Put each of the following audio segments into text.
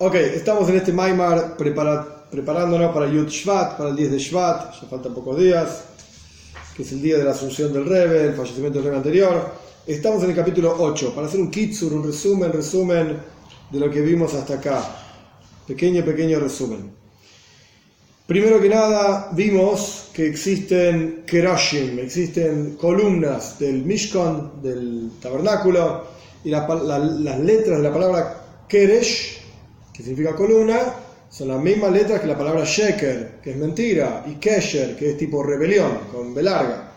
Ok, estamos en este Maimar preparándonos para Yud Shvat, para el 10 de Shvat, ya faltan pocos días, que es el día de la asunción del Rebbe, el fallecimiento del Rebbe anterior. Estamos en el capítulo 8, para hacer un kitsur, un resumen de lo que vimos hasta acá. Pequeño resumen. Primero que nada, vimos que existen kerashim, existen columnas del Mishkan, del tabernáculo, y las letras de la palabra keresh, que significa columna, son las mismas letras que la palabra sheker, que es mentira, y kesher, que es tipo rebelión, con B larga.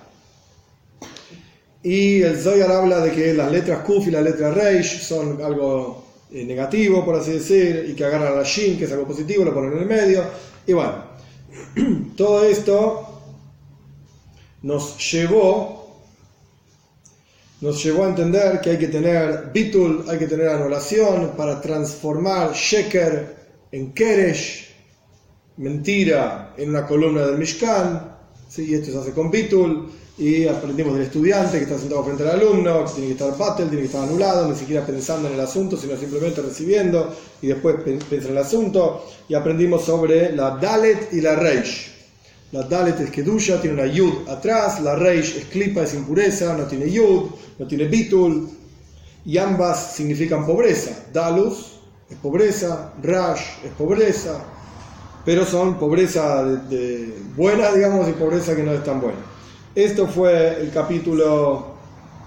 Y el Zohar habla de que las letras Kuf y la letra Reish son algo negativo, por así decir, y que agarran a la Shin, que es algo positivo, lo ponen en el medio. Y bueno, todo esto nos llevó a entender que hay que tener bitul, hay que tener anulación para transformar sheker en keresh, mentira, en una columna del Mishkan. ¿Sí? Y esto se hace con bitul. Y aprendimos del estudiante que está sentado frente al alumno, que tiene que estar batel, tiene que estar anulado, ni siquiera pensando en el asunto, sino simplemente recibiendo y después piensa en el asunto. Y aprendimos sobre la dalet y la reish. La dalet es kedusha, tiene una yud atrás, la reish es klipa, es impureza, no tiene yud, no tiene bitul, y ambas significan pobreza. Dalus es pobreza, rash es pobreza, pero son pobreza de buena, digamos, y pobreza que no es tan buena. Esto fue el capítulo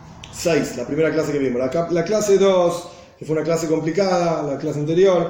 6, la primera clase que vimos. La clase 2, que fue una clase complicada, la clase anterior,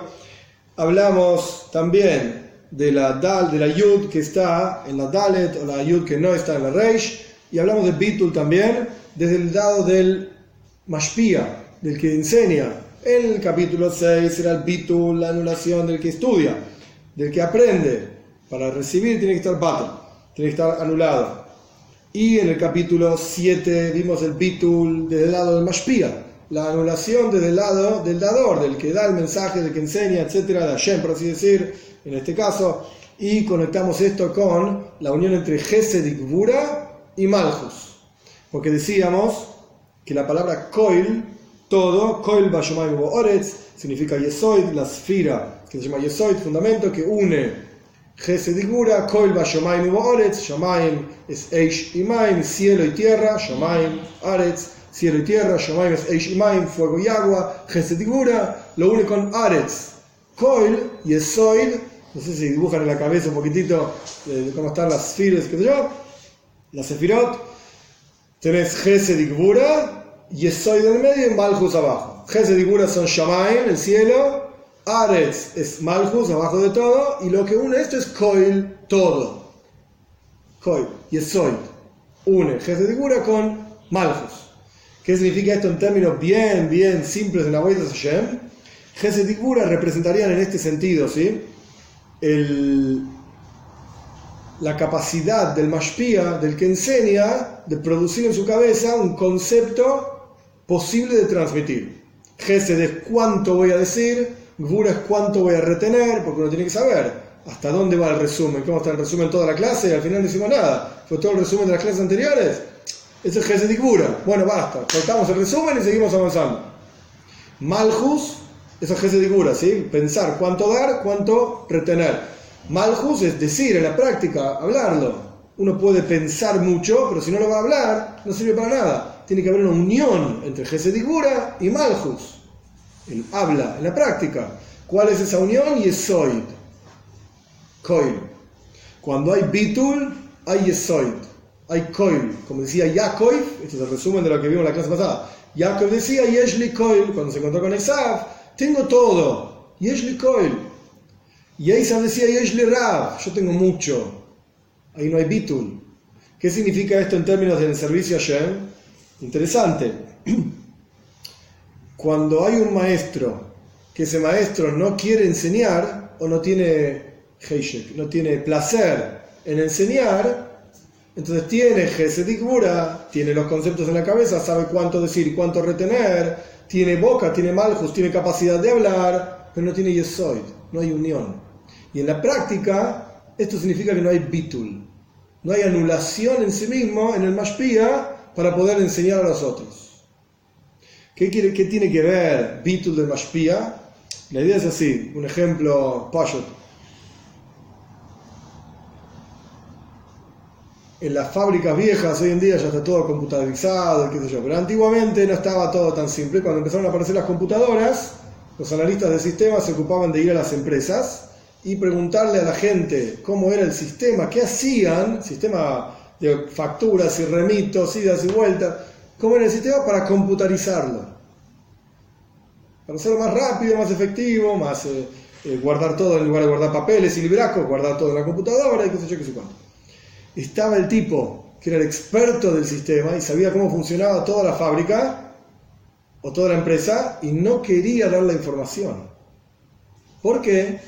hablamos también de la yud que está en la dalet, o la yud que no está en la reish, y hablamos de bitul también, desde el lado del mashpia, del que enseña. En el capítulo 6 era el bitul, la anulación del que estudia, del que aprende. Para recibir tiene que estar batel, tiene que estar anulado. Y en el capítulo 7 vimos el bitul desde el lado del mashpia, la anulación desde el lado del dador, del que da el mensaje, del que enseña, etcétera, de Hashem, por así decir, en este caso. Y conectamos esto con la unión entre Gesed y Gvura y Malchus. Porque decíamos que la palabra koil, todo, koil bashomayim bo'oretz, significa yesoid, la sfira, que se llama yesoid, fundamento, que une Gesed y Gvura, koil bashomayim bo'oretz, shamayim es eish y maim, cielo y tierra, shamayim, aretz, cielo y tierra, shamayim es eish y maim, fuego y agua, Gesed y Gvura, lo une con aretz, koil, yesoid, no sé si dibujan en la cabeza un poquitito de cómo están las sfiras, qué sé yo, las sefirot. Tenés Gesed y Gvura, Yesoid en el medio y Malchus abajo. Gesed y Gvura son Shamayim, el cielo, Aretz es Malchus, abajo de todo, y lo que une esto es Koil, todo. Koil, Yesoid, une Gesed y Gvura con Malchus. ¿Qué significa esto en términos bien simples en la Avodas Hashem? Gesed y Gvura representarían en este sentido, ¿sí?, la capacidad del mashpia, del que enseña, de producir en su cabeza un concepto posible de transmitir. Gesed es cuánto voy a decir, Gvura es cuánto voy a retener, porque uno tiene que saber hasta dónde va el resumen. ¿Cómo está el resumen toda la clase? Y al final no decimos nada. ¿Fue todo el resumen de las clases anteriores? Ese es Gesed y Gvura. Bueno, basta. Cortamos el resumen y seguimos avanzando. Malchus, eso es Gesed y Gvura, ¿sí? Pensar cuánto dar, cuánto retener. Malchus es decir, en la práctica, hablarlo. Uno puede pensar mucho, pero si no lo va a hablar, no sirve para nada. Tiene que haber una unión entre Gesed y Gvura y Malchus. Él habla en la práctica. ¿Cuál es esa unión? Yesoid. Koil. Cuando hay bitul, hay Yesoid. Hay Koil. Como decía Yaakov, este es el resumen de lo que vimos en la clase pasada. Yaakov decía, Yeshli Koil, cuando se encontró con Esav, tengo todo. Yeshli Koil. Y Esav decía, Yeshli Rav, yo tengo mucho. Ahí no hay bitul. ¿Qué significa esto en términos del servicio a Hashem? Interesante. Cuando hay un maestro, que ese maestro no quiere enseñar, o no tiene heishek, no tiene placer en enseñar, entonces tiene Gesed y Gvura, tiene los conceptos en la cabeza, sabe cuánto decir y cuánto retener, tiene boca, tiene Malchus, tiene capacidad de hablar, pero no tiene Yesoid, no hay unión. Y en la práctica, esto significa que no hay bitul, no hay anulación en sí mismo, en el mashpia, para poder enseñar a los otros. ¿Qué tiene que ver bitul del mashpia? La idea es así, un ejemplo, Payot. En las fábricas viejas hoy en día ya está todo computarizado, qué sé yo, pero antiguamente no estaba todo tan simple. Cuando empezaron a aparecer las computadoras, los analistas de sistemas se ocupaban de ir a las empresas y preguntarle a la gente cómo era el sistema, qué hacían, sistema de facturas y remitos, idas y vueltas, cómo era el sistema para computarizarlo, para hacerlo más rápido, más efectivo, más guardar todo en lugar de guardar papeles y libracos, guardar todo en la computadora y qué sé yo, qué sé cuánto. Estaba el tipo que era el experto del sistema y sabía cómo funcionaba toda la fábrica o toda la empresa y no quería dar la información. ¿Por qué?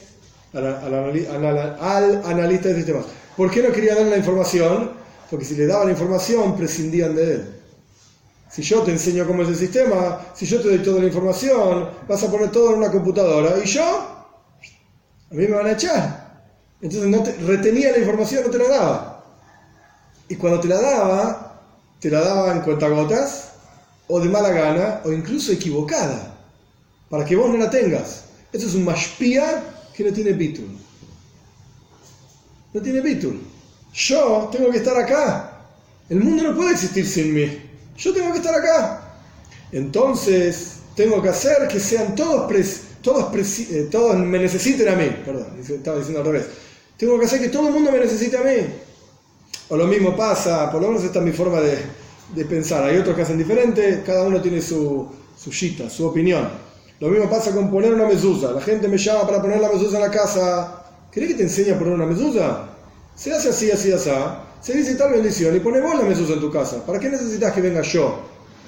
Al analista de sistemas. ¿Por qué no quería dar la información? Porque si le daba la información prescindían de él. Si yo te enseño cómo es el sistema, si yo te doy toda la información, vas a poner todo en una computadora y yo, a mí me van a echar. Entonces no retenía la información, no te la daba. Y cuando te la daba en cuentagotas, o de mala gana, o incluso equivocada, para que vos no la tengas. Eso es un mashpia que no tiene bitul. No tiene bitul. Yo tengo que estar acá. El mundo no puede existir sin mí. Yo tengo que estar acá. Entonces, tengo que hacer que sean todos me necesiten a mí. Perdón, estaba diciendo al revés. Tengo que hacer que todo el mundo me necesite a mí. O lo mismo pasa, por lo menos esta es mi forma de pensar. Hay otros que hacen diferente, cada uno tiene su shita, su opinión. Lo mismo pasa con poner una mezuzá. La gente me llama para poner la mezuzá en la casa. ¿Querés que te enseñe a poner una mezuzá? Se hace así, así, así. Se dice tal bendición y pone vos la mezuzá en tu casa. ¿Para qué necesitas que venga yo?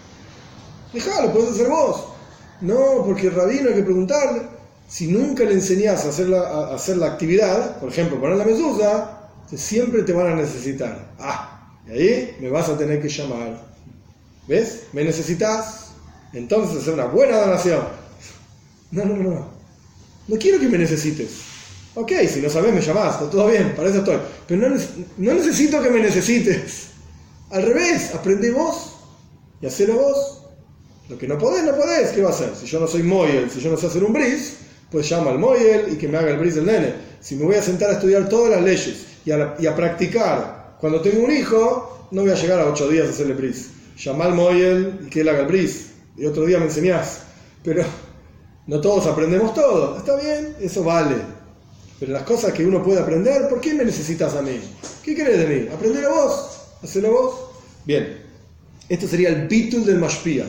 Dejalo, podés hacer vos. No, porque el rabino hay que preguntarle. Si nunca le enseñás a hacer la actividad, por ejemplo, poner la mezuzá, siempre te van a necesitar. Y ahí me vas a tener que llamar. ¿Ves? ¿Me necesitas? Entonces hacer una buena donación. No. No quiero que me necesites. Ok, si no sabes me llamás, está todo bien, para eso estoy. Pero no necesito que me necesites. Al revés, aprendé vos y hacelo vos. Lo que no podés, ¿qué va a hacer? Si yo no soy moyel, si yo no sé hacer un bris, pues llama al moyel y que me haga el bris del nene. Si me voy a sentar a estudiar todas las leyes y a practicar cuando tengo un hijo, no voy a llegar a 8 días a hacerle bris. Llama al moyel y que él haga el bris. Y otro día me enseñás. Pero no todos aprendemos todo. Está bien, eso vale. Pero las cosas que uno puede aprender, ¿por qué me necesitas a mí? ¿Qué querés de mí? Aprendelo vos. Hacelo vos. Bien. Esto sería el bitul del mashpia.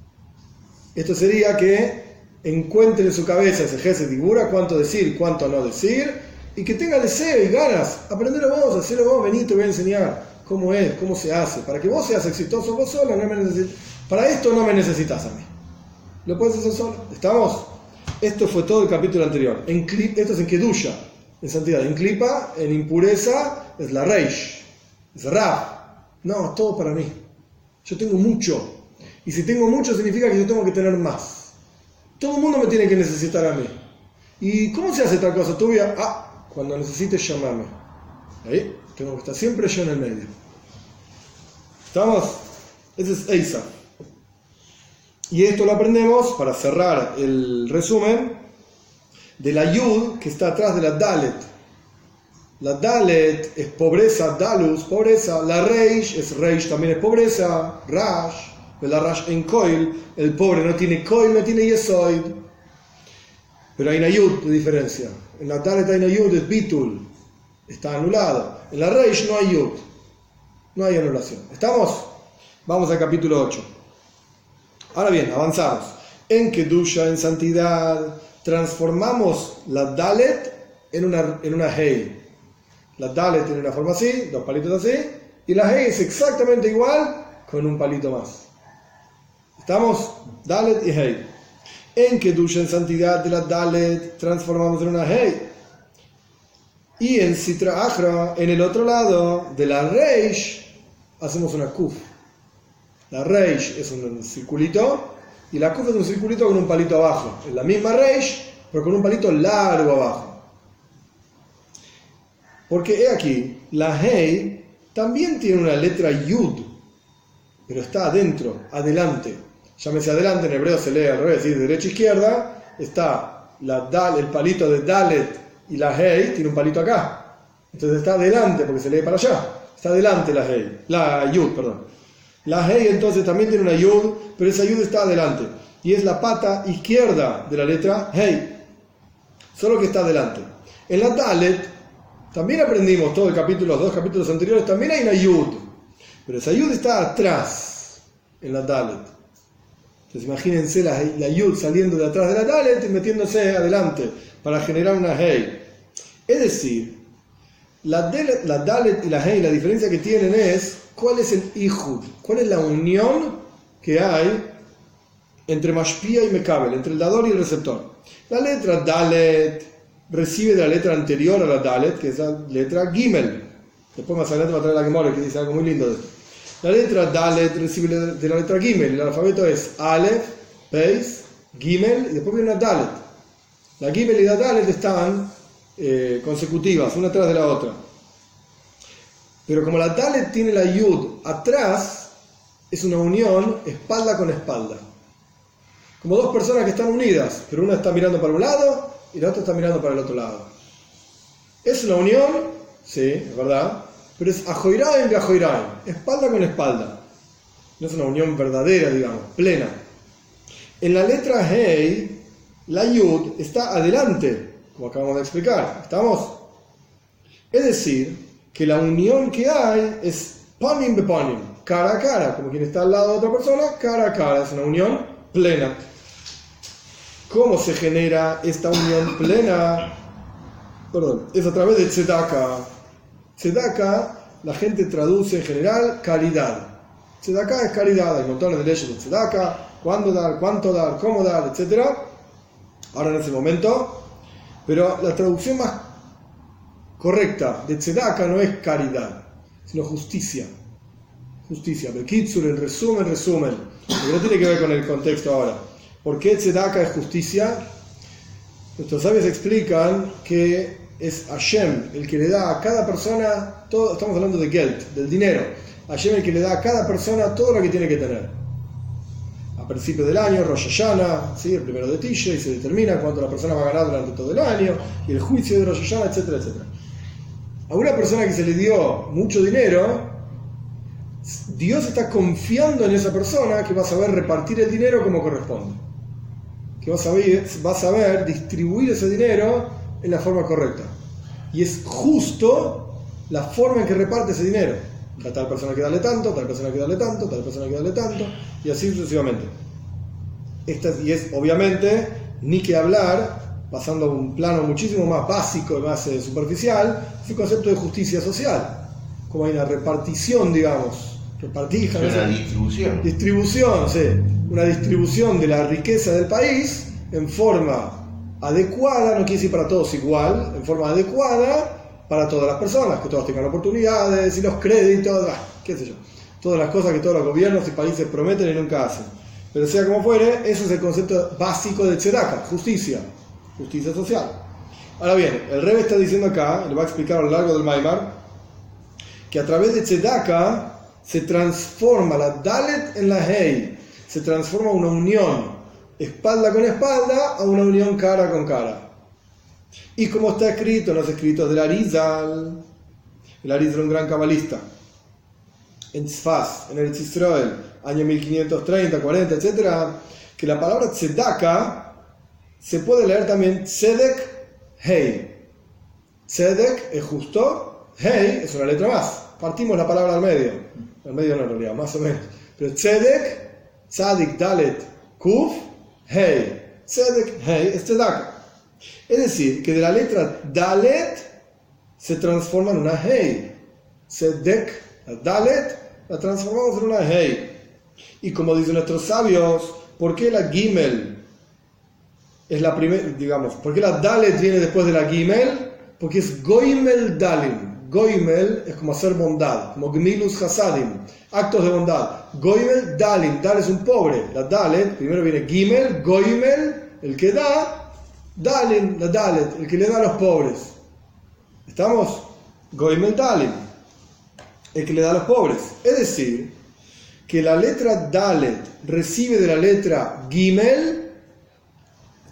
Esto sería que encuentre en su cabeza ese gesed digura, cuánto decir, cuánto no decir, y que tenga deseo y ganas. Aprendelo vos, hacelo vos, vení, te voy a enseñar cómo es, cómo se hace. Para que vos seas exitoso vos solo, para esto no me necesitas a mí. Lo puedes hacer solo. ¿Estamos? Esto fue todo el capítulo anterior. Esto es en Kedusha, en santidad. En Klipa, en impureza, es la Reish, es Rav. No, es todo para mí. Yo tengo mucho. Y si tengo mucho significa que yo tengo que tener más. Todo el mundo me tiene que necesitar a mí. ¿Y cómo se hace tal cosa tuya? Cuando necesites llamarme. Ahí, tengo que estar siempre yo en el medio. ¿Estamos? Ese es Eisa. Y esto lo aprendemos, para cerrar el resumen, de la Yud que está atrás de la Dalet. La Dalet es pobreza, Dalus, pobreza. La Reish es Reish, también es pobreza, Rash. La Rash en Koil, el pobre no tiene Koil, no tiene Yesoid. Pero hay una Yud de diferencia. En la Dalet hay una Yud, es Bitul, está anulado. En la Reish no hay Yud, no hay anulación. ¿Estamos? Vamos al capítulo 8. Ahora bien, avanzamos. En Kedusha, en santidad, transformamos la Dalet en una Hei. La Dalet tiene una forma así, 2 palitos así, y la Hei es exactamente igual con un palito más. ¿Estamos? Dalet y Hei. En Kedusha, en santidad de la Dalet, transformamos en una Hei. Y en Sitra Achra, en el otro lado de la Reish, hacemos una Kuf. La Reish es un circulito y la Kuf es un circulito con un palito abajo. Es la misma Reish, pero con un palito largo abajo. Porque aquí, la Hei también tiene una letra Yud, pero está adentro, adelante. Llámese adelante, en hebreo se lee al revés, de derecha a izquierda, está el palito de Dalet y la Hei tiene un palito acá. Entonces está adelante porque se lee para allá. Está adelante la Yud, perdón. La Hei entonces también tiene una Yud, pero esa Yud está adelante. Y es la pata izquierda de la letra Hei. Solo que está adelante. En la Dalet también aprendimos todo el capítulo, los 2 capítulos anteriores, también hay una Yud. Pero esa Yud está atrás en la Dalet. Entonces imagínense la Yud saliendo de atrás de la Dalet y metiéndose adelante para generar una Hei. Es decir, la Dalet y la Hei, la diferencia que tienen es cuál es el Ijud, cuál es la unión que hay entre Mashpia y Mekabel, entre el dador y el receptor. La letra Dalet recibe de la letra anterior a la Dalet, que es la letra Gimel. Después más adelante va a traer la Gemara que dice algo muy lindo de esto. La letra Dalet recibe de la letra Gimel. El alfabeto es Aleph, Beis, Gimel y después viene una Dalet. La Gimel y la Dalet están consecutivas, una tras de la otra. Pero como la Dalet tiene la Yud atrás, es una unión espalda con espalda. Como dos personas que están unidas, pero una está mirando para un lado y la otra está mirando para el otro lado. Es una unión, sí, es verdad, pero es ajoiraim y ajoiraim, espalda con espalda. No es una unión verdadera, digamos, plena. En la letra Hei, la Yud está adelante, como acabamos de explicar. ¿Estamos? Es decir, que la unión que hay es panim be panim, cara a cara, como quien está al lado de otra persona, cara a cara. Es una unión plena. ¿Cómo se genera esta unión plena? Es a través de tzedaka. Tzedaka, la gente traduce en general caridad. Tzedaka es caridad, hay montones de leyes de tzedaka, cuándo dar, cuánto dar, cómo dar, etc. Ahora en ese momento. Pero la traducción más correcta de tzedaka no es caridad, sino justicia. Justicia. Bekitsur, en resumen. Porque no tiene que ver con el contexto ahora. ¿Por qué tzedaka es justicia? Nuestros sabios explican que es Hashem el que le da a cada persona, todo, estamos hablando de Geld, del dinero. Hashem el que le da a cada persona todo lo que tiene que tener. A principio del año, Rosh Hashanah, ¿sí? El primero de Tishrei, se determina cuánto la persona va a ganar durante todo el año, y el juicio de Rosh Hashanah, etcétera, etcétera. A una persona que se le dio mucho dinero, Dios está confiando en esa persona que va a saber repartir el dinero como corresponde. Que va a saber distribuir ese dinero en la forma correcta. Y es justo la forma en que reparte ese dinero. A tal persona que darle tanto, tal persona que darle tanto, tal persona que darle tanto, y así sucesivamente. Y es obviamente, ni que hablar, pasando a un plano muchísimo más básico y más superficial, es el concepto de justicia social. Como hay una repartición, digamos, repartija. Una distribución. Distribución, sí. Una distribución de la riqueza del país en forma adecuada, no quiere decir para todos igual, en forma adecuada para todas las personas, que todos tengan oportunidades y los créditos, qué sé yo, todas las cosas que todos los gobiernos y países prometen y nunca hacen. Pero sea como fuere, eso es el concepto básico de tzedaka, justicia social. Ahora bien, el Rebbe está diciendo acá, y lo va a explicar a lo largo del Maimar, que a través de tzedaka se transforma la Dalet en la Hei, se transforma una unión espalda con espalda a una unión cara con cara. Y como está escrito en los escritos del Arizal, el Arizal era un gran cabalista, en Tzfaz, en Eretz Israel, año 1530, 40, etc., que la palabra tzedaka se puede leer también tzedek, hei. Tzedek es justo, hei es una letra más. Partimos la palabra al medio no en realidad, más o menos. Pero tzedek, tzadik, dalet, kuf, hei. Tzedek, hei es tzedaka. Es decir, que de la letra dalet se transforma en una hei. Tzedek, la dalet, la transformamos en una hei. Y como dicen nuestros sabios, ¿por qué la gimel es la primera, digamos, por qué la dalet viene después de la gimel? Porque es goimel dalim. Goimel es como hacer bondad, como gmilus hasadim, actos de bondad. Goimel dalim, dal es un pobre. La dalet, primero viene gimel, goimel, el que da, dalim, la dalet, el que le da a los pobres. ¿Estamos? Goimel dalim, el que le da a los pobres. Es decir, que la letra dalet recibe de la letra gimel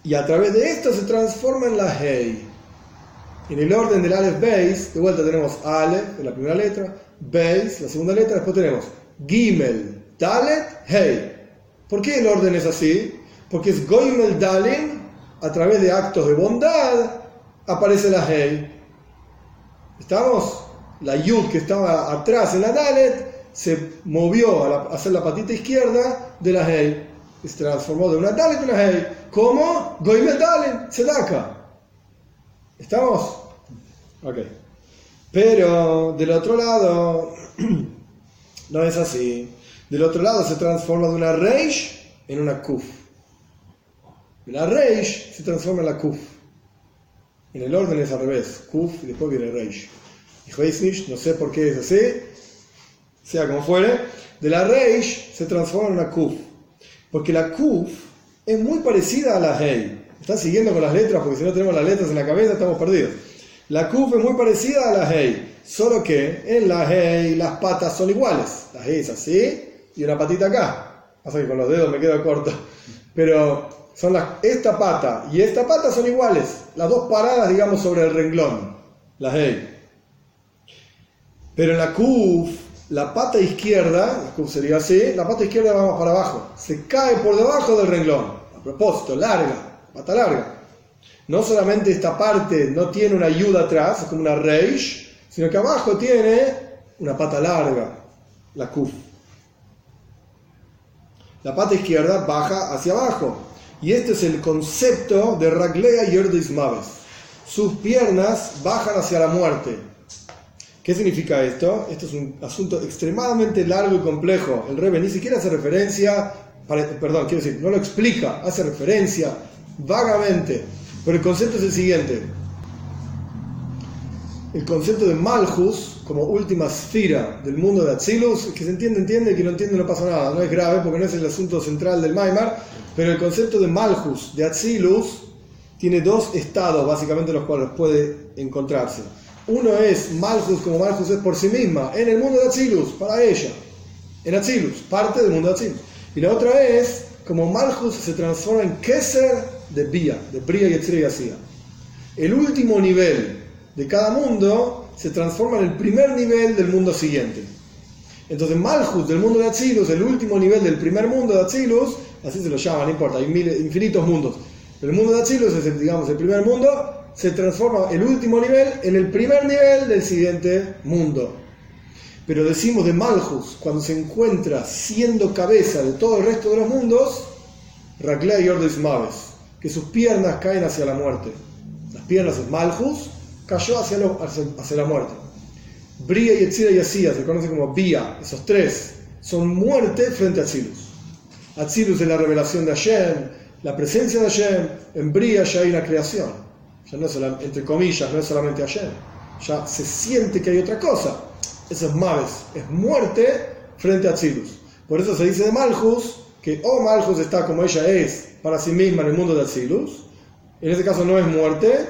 Y a través de esto se transforma en la Hei. En el orden del Aleph Beis, de vuelta tenemos Aleph, la primera letra, Beis, la segunda letra, después tenemos Gimel, Dalet, Hei. ¿Por qué el orden es así? Porque es Goimel Dalim, a través de actos de bondad, aparece la Hei. ¿Estamos? La Yud que estaba atrás en la Dalet se movió a hacer la patita izquierda de la Hei. Se transformó de una Dalet a una Hei. ¿Cómo? Goimel Dalim, Tzedaka. ¿Estamos? Ok. Pero del otro lado no es así. Del otro lado se transforma de una Reish en una Kuf. La Reish se transforma en la Kuf. En el orden es al revés. Kuf y después viene Reish. Y Heisnish, no sé por qué es así, sea como fuere, de la Reish se transforma en una Kuf. Porque la Kuf es muy parecida a la Hei. ¿Están siguiendo con las letras? Porque si no tenemos las letras en la cabeza estamos perdidos. La Kuf es muy parecida a la Hei, solo que en la Hei las patas son iguales. La Hei es así y una patita acá. Pasa que con los dedos me quedo corto. Pero son esta pata y esta pata son iguales. Las dos paradas, digamos, sobre el renglón. La Hei. Pero en la Kuf, la pata izquierda, la Kuf sería así, la pata izquierda va más para abajo. Se cae por debajo del renglón. A propósito, larga, pata larga. No solamente esta parte no tiene una ayuda atrás, es como una reish, sino que abajo tiene una pata larga, la Kuf. La pata izquierda baja hacia abajo. Y este es el concepto de Raglea Yerdis Maves. Sus piernas bajan hacia la muerte. ¿Qué significa esto? Esto es un asunto extremadamente largo y complejo. El Rebbe ni siquiera hace referencia, quiero decir, no lo explica, hace referencia vagamente. Pero el concepto es el siguiente. El concepto de Malchus como última esfera del mundo de Atzilus, que se entiende, que no entiende no pasa nada, no es grave porque no es el asunto central del Maimar, pero el concepto de Malchus, de Atzilus, tiene dos estados básicamente en los cuales puede encontrarse. Uno es Malchus como Malchus es por sí misma, en el mundo de Atzilus, para ella, en Atzilus, parte del mundo de Atzilus. Y la otra es como Malchus se transforma en Keser de Bria y Yetzirah y Asía. El último nivel de cada mundo se transforma en el primer nivel del mundo siguiente. Entonces Malchus del mundo de Atzilus, el último nivel del primer mundo de Atzilus, así se lo llama, no importa, hay infinitos mundos. El mundo de Atzilus es el primer mundo, se transforma el último nivel en el primer nivel del siguiente mundo. Pero decimos de Malchus, cuando se encuentra siendo cabeza de todo el resto de los mundos, Raglea Yordis Maves, que sus piernas caen hacia la muerte. Las piernas de Malchus cayó hacia la muerte. Bria, Yetzirah y Asía se conoce como Bia. Esos tres son muerte frente a Atzilus. Atzilus es la revelación de Hashem, la presencia de Hashem. En Bria ya hay una creación. Ya no es solamente, entre comillas, no es solamente Hashem. Ya se siente que hay otra cosa. Eso es Maves, es muerte frente a Atzilus. Por eso se dice de Malchus que Malchus está como ella es para sí misma en el mundo de Atzilus. En ese caso no es muerte.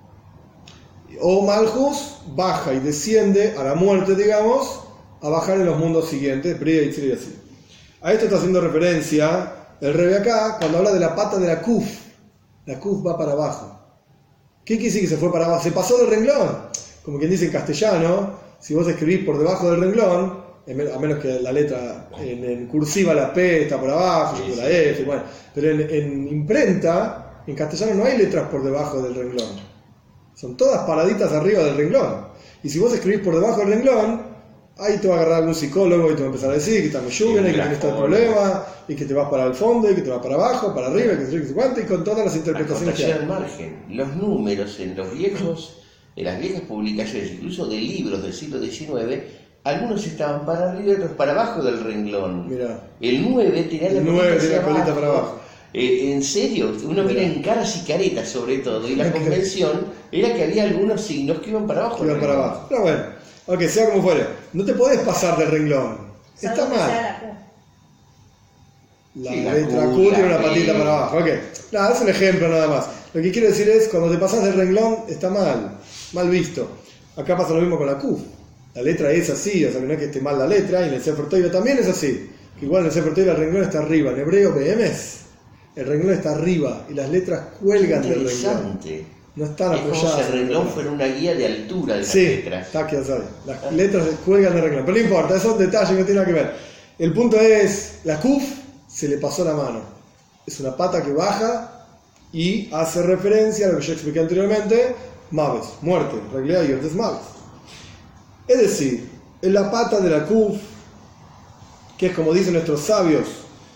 Malchus baja y desciende a la muerte, digamos, a bajar en los mundos siguientes, Bria, Yetzirah y Asía. A esto está haciendo referencia el Rebbe acá cuando habla de la pata de la Kuf. La Kuf va para abajo. ¿Qué quiere decir que se fue para abajo? Se pasó del renglón. Como quien dice en castellano, si vos escribís por debajo del renglón, a menos que la letra en cursiva la P está por abajo, la F, bueno, pero en imprenta, en castellano no hay letras por debajo del renglón. Son todas paraditas arriba del renglón. Y si vos escribís por debajo del renglón, ahí te va a agarrar algún psicólogo y te va a empezar a decir que está meyugena, y que tenés todo el problema, y que te vas para el fondo, y que te vas para abajo, para arriba, y que se cuánto, y con todas las interpretaciones que hay. Al margen, los números en las viejas publicaciones, incluso de libros del siglo XIX, algunos estaban para arriba y otros para abajo del renglón. Mirá. El 9 tenía la colita para abajo. En serio, uno mira en caras y caretas sobre todo, y la convención era que había algunos signos que iban para abajo. Pero bueno, aunque sea como fuere, no te podés pasar del renglón. Está mal. La letra Q tiene una patita para abajo. Nada, es un ejemplo nada más. Lo que quiero decir es, cuando te pasas del renglón, está mal visto. Acá pasa lo mismo con la Q. La letra es así, o sea que no es que esté mal la letra, y en el Sefer Torah también es así. Que igual en el Sefer Torah el renglón está arriba, en hebreo BMS. el renglón está arriba y las letras cuelgan del renglón. Interesante. No están Es como apoyadas. si el renglón fuera una guía de altura de las Sí, letras. está que sabe. Las letras cuelgan del renglón. Pero no importa, esos son detalles que no tienen nada que ver. El punto es, la kuf se le pasó la mano. Es una pata que baja y hace referencia a lo que yo expliqué anteriormente, Maves, muerte, realidad y es Maves. Es decir, en la pata de la kuf, que es como dicen nuestros sabios,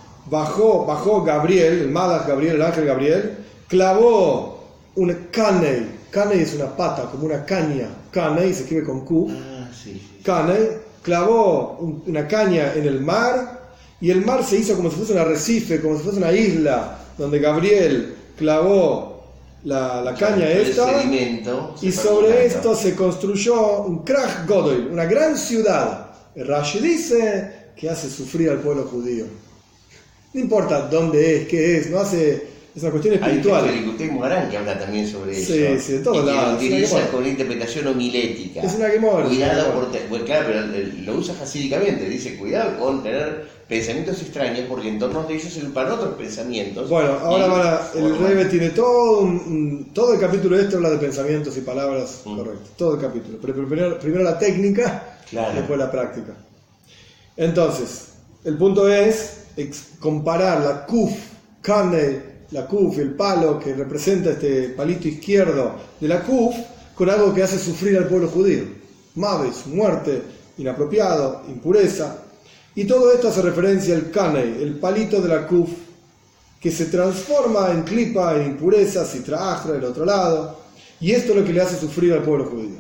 bajó Gabriel, el Malach Gabriel, el ángel Gabriel, clavó un caney. Caney es una pata, como una caña. Caney se escribe con Q. Sí. Caney clavó una caña en el mar y el mar se hizo como si fuese un arrecife, como si fuese una isla, donde Gabriel clavó la caña esta y sobre esto se construyó un Krach Godoy, una gran ciudad. El Rashi dice que hace sufrir al pueblo judío. No importa dónde es, qué es, no hace... Es una cuestión espiritual. Hay un texto Mugarán que habla también sobre eso. Sí, de todos lados. Y que lo utiliza con una interpretación homilética. Es una gemora. Cuidado pues claro, pero lo usa hasídicamente. Dice, cuidado con tener pensamientos extraños porque en torno de ellos se para otros pensamientos. Bueno, ahora el Rebbe tiene todo el capítulo habla de pensamientos y palabras, correcto. Todo el capítulo. Pero primero la técnica, después la práctica. Entonces, el punto es comparar la kuf, Kanei, la kuf, el palo que representa este palito izquierdo de la kuf, con algo que hace sufrir al pueblo judío. Maves, muerte, inapropiado, impureza. Y todo esto hace referencia al kanei, el palito de la kuf, que se transforma en klipa, en impureza, sitra achra, del otro lado. Y esto es lo que le hace sufrir al pueblo judío.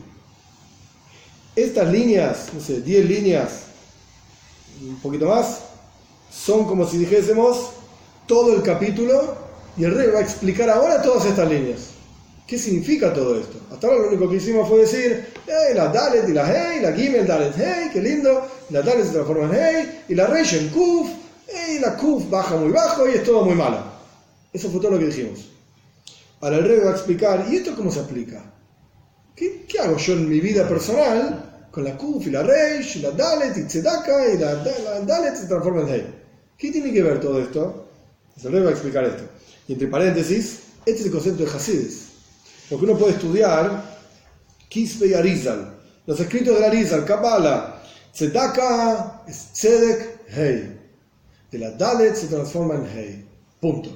Estas líneas, 10 líneas, un poquito más, son como si dijésemos todo el capítulo. Y el rey va a explicar ahora todas estas líneas. ¿Qué significa todo esto? Hasta ahora lo único que hicimos fue decir, la Dalet y la Hey, la Gimel, Dalet, Hey, qué lindo. La Dalet se transforma en Hey, y la Reish en Kuf, y la Kuf baja muy bajo y es todo muy malo. Eso fue todo lo que dijimos. Ahora el rey va a explicar, ¿y esto cómo se aplica? ¿Qué hago yo en mi vida personal con la Kuf y la Reish, y la Dalet y Tzedaka, y la Dalet se transforma en Hey? ¿Qué tiene que ver todo esto? El rey va a explicar esto. Y entre paréntesis, este es el concepto de Hasides. Porque uno puede estudiar Kisvei Arizal, los escritos de Arizal, Kabbalah, Tzedaka es Tzedek, Hei. De la Dalet se transforma en Hei. Punto.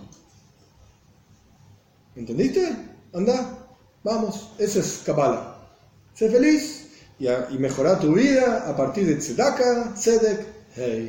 ¿Entendiste? Anda, vamos, eso es Kabbalah. Sé feliz y mejorar tu vida a partir de Tzedaka, Tzedek, Hei.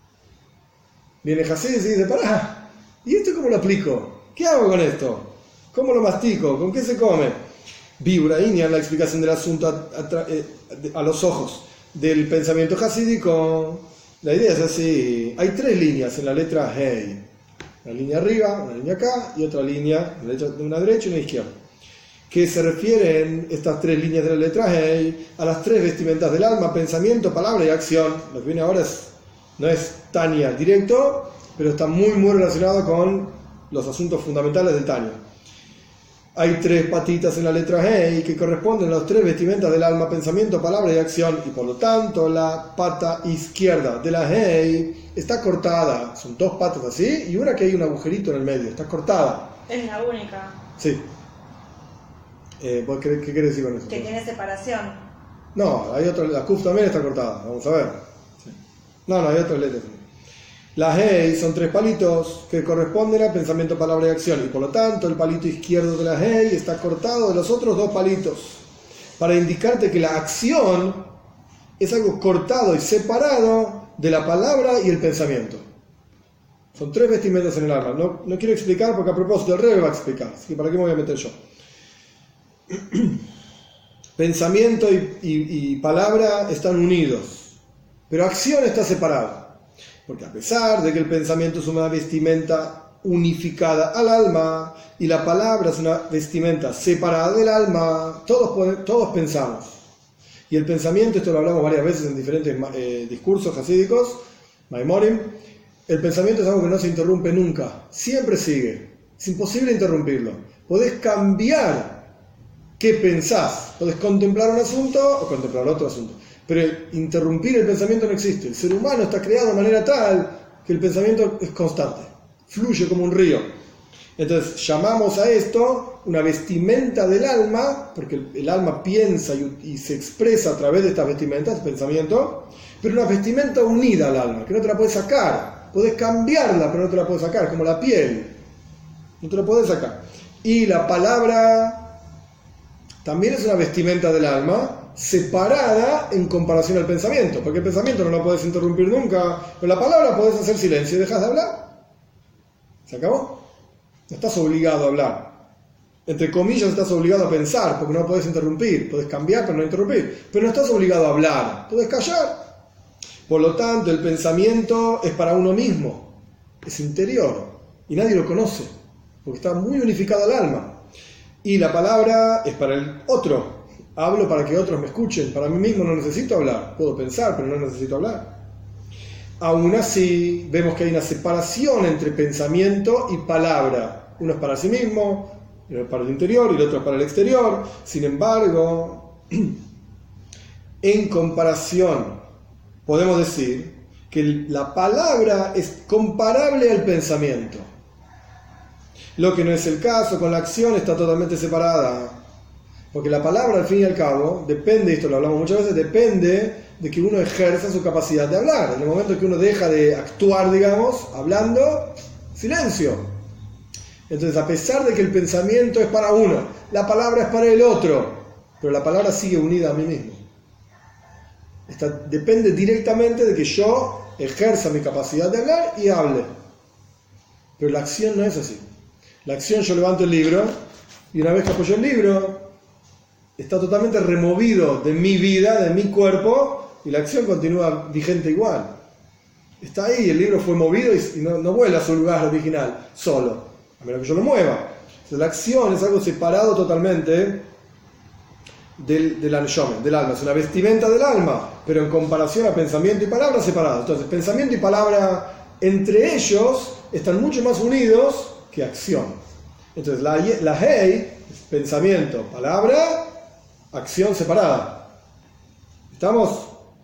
Viene Hasides y dice, pará. ¿Y esto cómo lo aplico? ¿Qué hago con esto? ¿Cómo lo mastico? ¿Con qué se come? Vibraínia en la explicación del asunto a los ojos del pensamiento hasídico. La idea es así. Hay 3 líneas en la letra Hei. Una línea arriba, una línea acá y otra línea, una derecha y una izquierda. Que se refieren estas 3 líneas de la letra Hei a las 3 vestimentas del alma, pensamiento, palabra y acción. Lo que viene ahora no es Tania directo, pero está muy relacionado con los asuntos fundamentales del Tanya. Hay 3 patitas en la letra Hei que corresponden a las 3 vestimentas del alma, pensamiento, palabra y acción, y por lo tanto la pata izquierda de la Hei está cortada. Son 2 patas así y una que hay un agujerito en el medio, está cortada. Es la única. Sí. ¿Qué querés decir con eso? Que tiene separación. No, hay otra, la Kuf también está cortada, vamos a ver. Sí. No, hay otras letras. Las Hei son 3 palitos que corresponden a pensamiento, palabra y acción, y por lo tanto el palito izquierdo de la Hei está cortado de los otros 2 palitos para indicarte que la acción es algo cortado y separado de la palabra y el pensamiento. Son 3 vestimentas en el alma. No quiero explicar porque a propósito el rey va a explicar, así que ¿para qué me voy a meter yo? Pensamiento y palabra están unidos, pero acción está separada. Porque a pesar de que el pensamiento es una vestimenta unificada al alma y la palabra es una vestimenta separada del alma, todos pensamos. Y el pensamiento, esto lo hablamos varias veces en diferentes discursos hasídicos, Maimorim, el pensamiento es algo que no se interrumpe nunca, siempre sigue, es imposible interrumpirlo. Podés cambiar qué pensás, podés contemplar un asunto o contemplar otro asunto. Pero interrumpir el pensamiento no existe. El ser humano está creado de manera tal que el pensamiento es constante. fluye como un río. Entonces llamamos a esto una vestimenta del alma, porque el alma piensa y se expresa a través de estas vestimentas, pensamiento, pero una vestimenta unida al alma, que no te la puedes sacar. Puedes cambiarla, pero no te la puedes sacar, como la piel. No te la puedes sacar. Y la palabra también es una vestimenta del alma, separada en comparación al pensamiento, porque el pensamiento no lo puedes interrumpir nunca, pero la palabra puedes hacer silencio y dejas de hablar. ¿Se acabó? No estás obligado a hablar. Entre comillas, estás obligado a pensar, porque no puedes interrumpir. Puedes cambiar, pero no interrumpir. Pero no estás obligado a hablar. Puedes callar. Por lo tanto, el pensamiento es para uno mismo. Es interior. Y nadie lo conoce, porque está muy unificado al alma. Y la palabra es para el otro. Hablo para que otros me escuchen. Para mí mismo no necesito hablar. Puedo pensar, pero no necesito hablar. Aún así, vemos que hay una separación entre pensamiento y palabra. Uno es para sí mismo, uno es para el interior y el otro es para el exterior. Sin embargo, en comparación, podemos decir que la palabra es comparable al pensamiento. Lo que no es el caso, con la acción está totalmente separada. Porque la palabra, al fin y al cabo, depende, esto lo hablamos muchas veces, depende de que uno ejerza su capacidad de hablar. En el momento que uno deja de actuar, digamos, hablando, silencio. Entonces, a pesar de que el pensamiento es para uno, la palabra es para el otro, pero la palabra sigue unida a mí mismo. Depende directamente de que yo ejerza mi capacidad de hablar y hable. Pero la acción no es así. La acción, yo levanto el libro, y una vez que apoyo el libro, está totalmente removido de mi vida, de mi cuerpo, y la acción continúa vigente igual. Está ahí, el libro fue movido y no vuelve a su lugar original, solo, a menos que yo lo mueva. Entonces, la acción es algo separado totalmente del anshomen, del alma. Es una vestimenta del alma, pero en comparación a pensamiento y palabra, separado. Entonces, pensamiento y palabra, entre ellos, están mucho más unidos que acción. Entonces, la Hei es pensamiento, palabra, acción separada. ¿Estamos?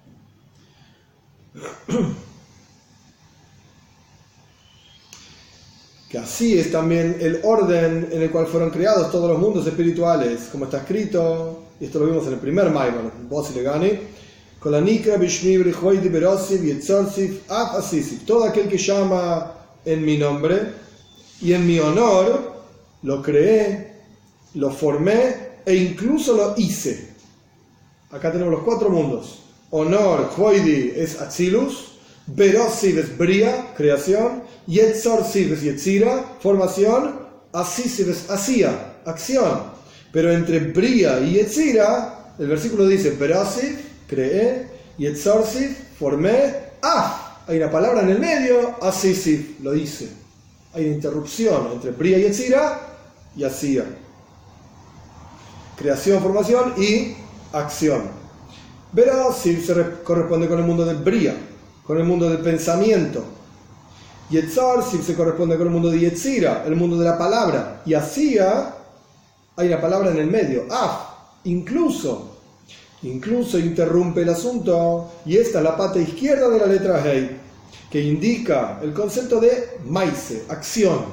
Que así es también el orden en el cual fueron creados todos los mundos espirituales, como está escrito, y esto lo vimos en el primer Maimon, Bossi Legani, con la Nikra, Bishmi, Brihoidi, Berosiv, Yetzorsiv, Af Asisiv, todo aquel que llama en mi nombre y en mi honor, lo creé, lo formé e incluso lo hice. Acá tenemos los 4 mundos. Honor, Hoidi es Atzilus, Berosiv es Bria, creación, Yetzorsiv es Yetzira, formación, Asisiv es Asia, acción. Pero entre Bria y Yetzira, el versículo dice Berosiv, creé, Yetzorsiv, formé, hay una palabra en el medio, Asisiv, lo hice. Hay una interrupción entre Bria y Yetzira y Asia. Creación, formación y acción. Berosiv se corresponde con el mundo del Bria, con el mundo del pensamiento. Yetzorsiv se corresponde con el mundo de Yetzira, el mundo de la palabra. Y Asia, hay una palabra en el medio, incluso interrumpe el asunto, y esta es la pata izquierda de la letra Hei, que indica el concepto de Maise, acción.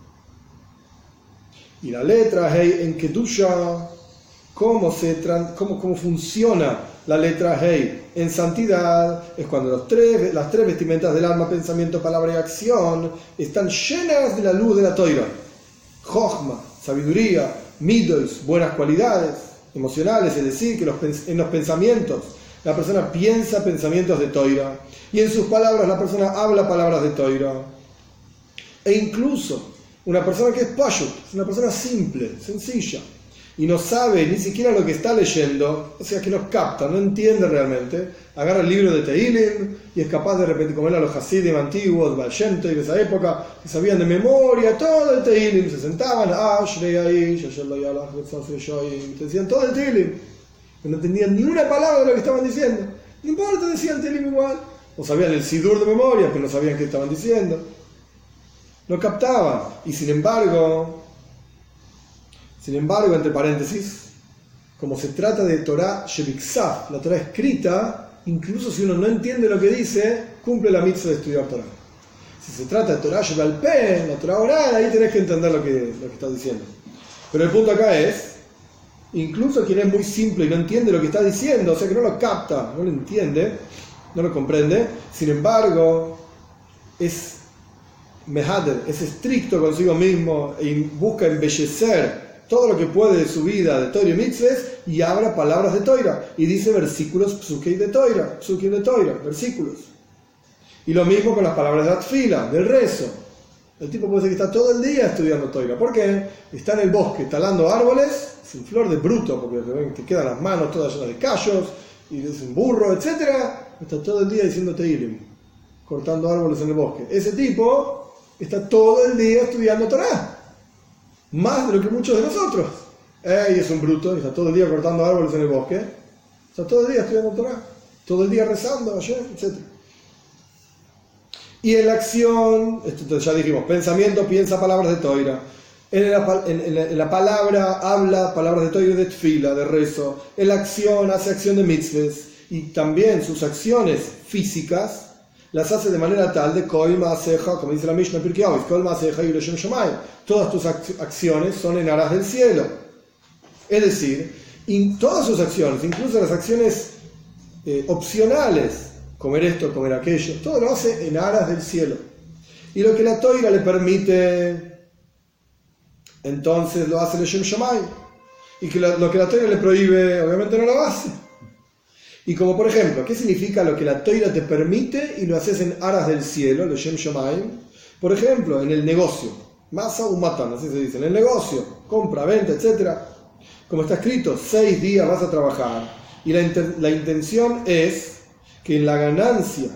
Y la letra Hei en Kedusha, cómo funciona la letra Hei en santidad, es cuando las tres vestimentas del alma, pensamiento, palabra y acción están llenas de la luz de la Toira. Jochma, sabiduría, midos, buenas cualidades emocionales, es decir, que en los pensamientos la persona piensa pensamientos de Toira, y en sus palabras la persona habla palabras de Toira. E incluso una persona que es pashut, es una persona simple, sencilla, y no sabe ni siquiera lo que está leyendo, o sea que no capta, no entiende realmente, agarra el libro de Tehilim y es capaz de repetir, como eran los Hasidim antiguos, Baal Shem Tov de esa época, que sabían de memoria todo el Tehilim, se sentaban, te decían todo el Tehilim, pero no entendían ni una palabra de lo que estaban diciendo. No importa, decían Tehilim igual, o sabían el Sidur de memoria, pero no sabían qué estaban diciendo, no captaban. Y sin embargo, entre paréntesis, como se trata de Torah Shebiksaf, la Torah escrita, incluso si uno no entiende lo que dice, cumple la mitzvah de estudiar Torah. Si se trata de Torah Shebal Peh, la Torah oral, ahí tenés que entender lo que está diciendo. Pero el punto acá es, incluso quien es muy simple y no entiende lo que está diciendo, o sea que no lo capta, no lo entiende, no lo comprende, sin embargo, es mehader, es estricto consigo mismo y busca embellecer todo lo que puede de su vida de Torah y mitzvahs y habla palabras de Torah y dice versículos psukim de Torah, versículos. Y lo mismo con las palabras de la tefila, del rezo. El tipo puede ser que está todo el día estudiando Torah. ¿Por qué? Está en el bosque talando árboles, sin flor de bruto, porque te quedan las manos todas llenas de callos, y es un burro, etc. Está todo el día diciendo Teilim, cortando árboles en el bosque. Ese tipo está todo el día estudiando Torah. Más de lo que muchos de nosotros. Y es un bruto, y está todo el día cortando árboles en el bosque. Está todo el día estudiando Torah. Todo el día rezando, etc. Y en la acción, esto ya dijimos, pensamiento piensa palabras de Torah. En la palabra habla palabras de Torah y de tefila, de rezo. En la acción hace acción de mitzvahs. Y también sus acciones físicas las hace de manera tal de Kol Ma'aseja, como dice la Mishnah Pirkei Avos, Kol Ma'aseja y Leshem Shamayim. Todas tus acciones son en aras del cielo. Es decir, todas sus acciones, incluso las acciones opcionales, comer esto, comer aquello, todo lo hace en aras del cielo. Y lo que la Torah le permite, entonces lo hace Leshem Shamayim. Y que lo que la Torah le prohíbe, obviamente no lo hace. Y como por ejemplo, ¿qué significa lo que la Torah te permite y lo haces en aras del cielo, Leshem Shamayim? Por ejemplo, en el negocio, Masa Umatan, así se dice, en el negocio, compra, venta, etc. Como está escrito, 6 días vas a trabajar. Y la intención es que en la ganancia,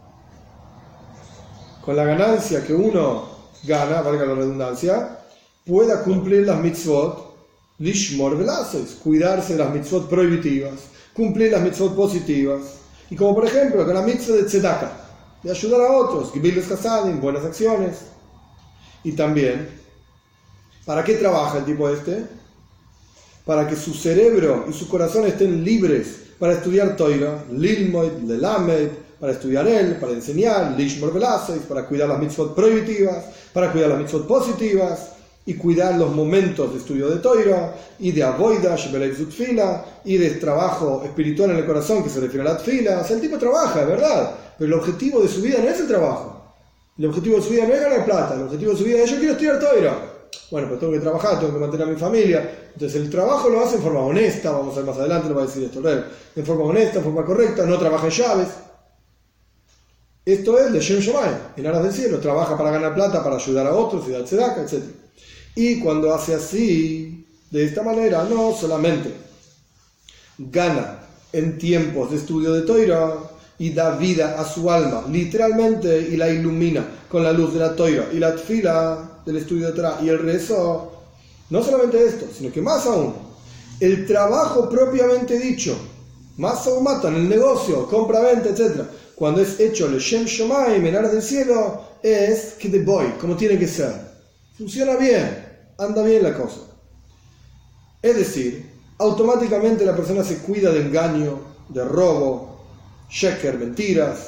con la ganancia que uno gana, valga la redundancia, pueda cumplir las mitzvot, lishmor velases, cuidarse de las mitzvot prohibitivas, cumplir las mitzvot positivas. Y como por ejemplo, con la mitzvah de tzedakah, de ayudar a otros, gibiles hasadim, buenas acciones. Y también, ¿para qué trabaja el tipo este? Para que su cerebro y su corazón estén libres para estudiar Torah, Lilmoid, Lelamed, para estudiar él, para enseñar, Lishmor Velaseis, para cuidar las mitzvot prohibitivas, para cuidar las mitzvot positivas, y cuidar los momentos de estudio de Torah, y de Avoida, Shebelei Zutfila, y de trabajo espiritual en el corazón que se refiere a la tefila. O sea, el tipo trabaja, es verdad, pero el objetivo de su vida no es el trabajo. El objetivo de su vida no es ganar plata, el objetivo de su vida es yo quiero estudiar Torah. Bueno, pues tengo que trabajar, tengo que mantener a mi familia. Entonces el trabajo lo hace en forma honesta, vamos a ver más adelante, lo va a decir esto, en forma honesta, en forma correcta, no trabaja en llaves. Esto es Leshem Shamayim, en aras del cielo, trabaja para ganar plata, para ayudar a otros y dar tzedakah, etc. Y cuando hace así, de esta manera, no solamente gana en tiempos de estudio de Torah y da vida a su alma, literalmente, y la ilumina con la luz de la Torah y la tefila del estudio de Torah y el rezo. No solamente esto, sino que más aún, el trabajo propiamente dicho, más aún matan el negocio, compra, venta, etc. Cuando es hecho Leshem Shamayim, en aras del cielo, es que the boy, como tiene que ser. Funciona bien, anda bien la cosa. Es decir, automáticamente la persona se cuida de engaño, de robo, sheker, mentiras,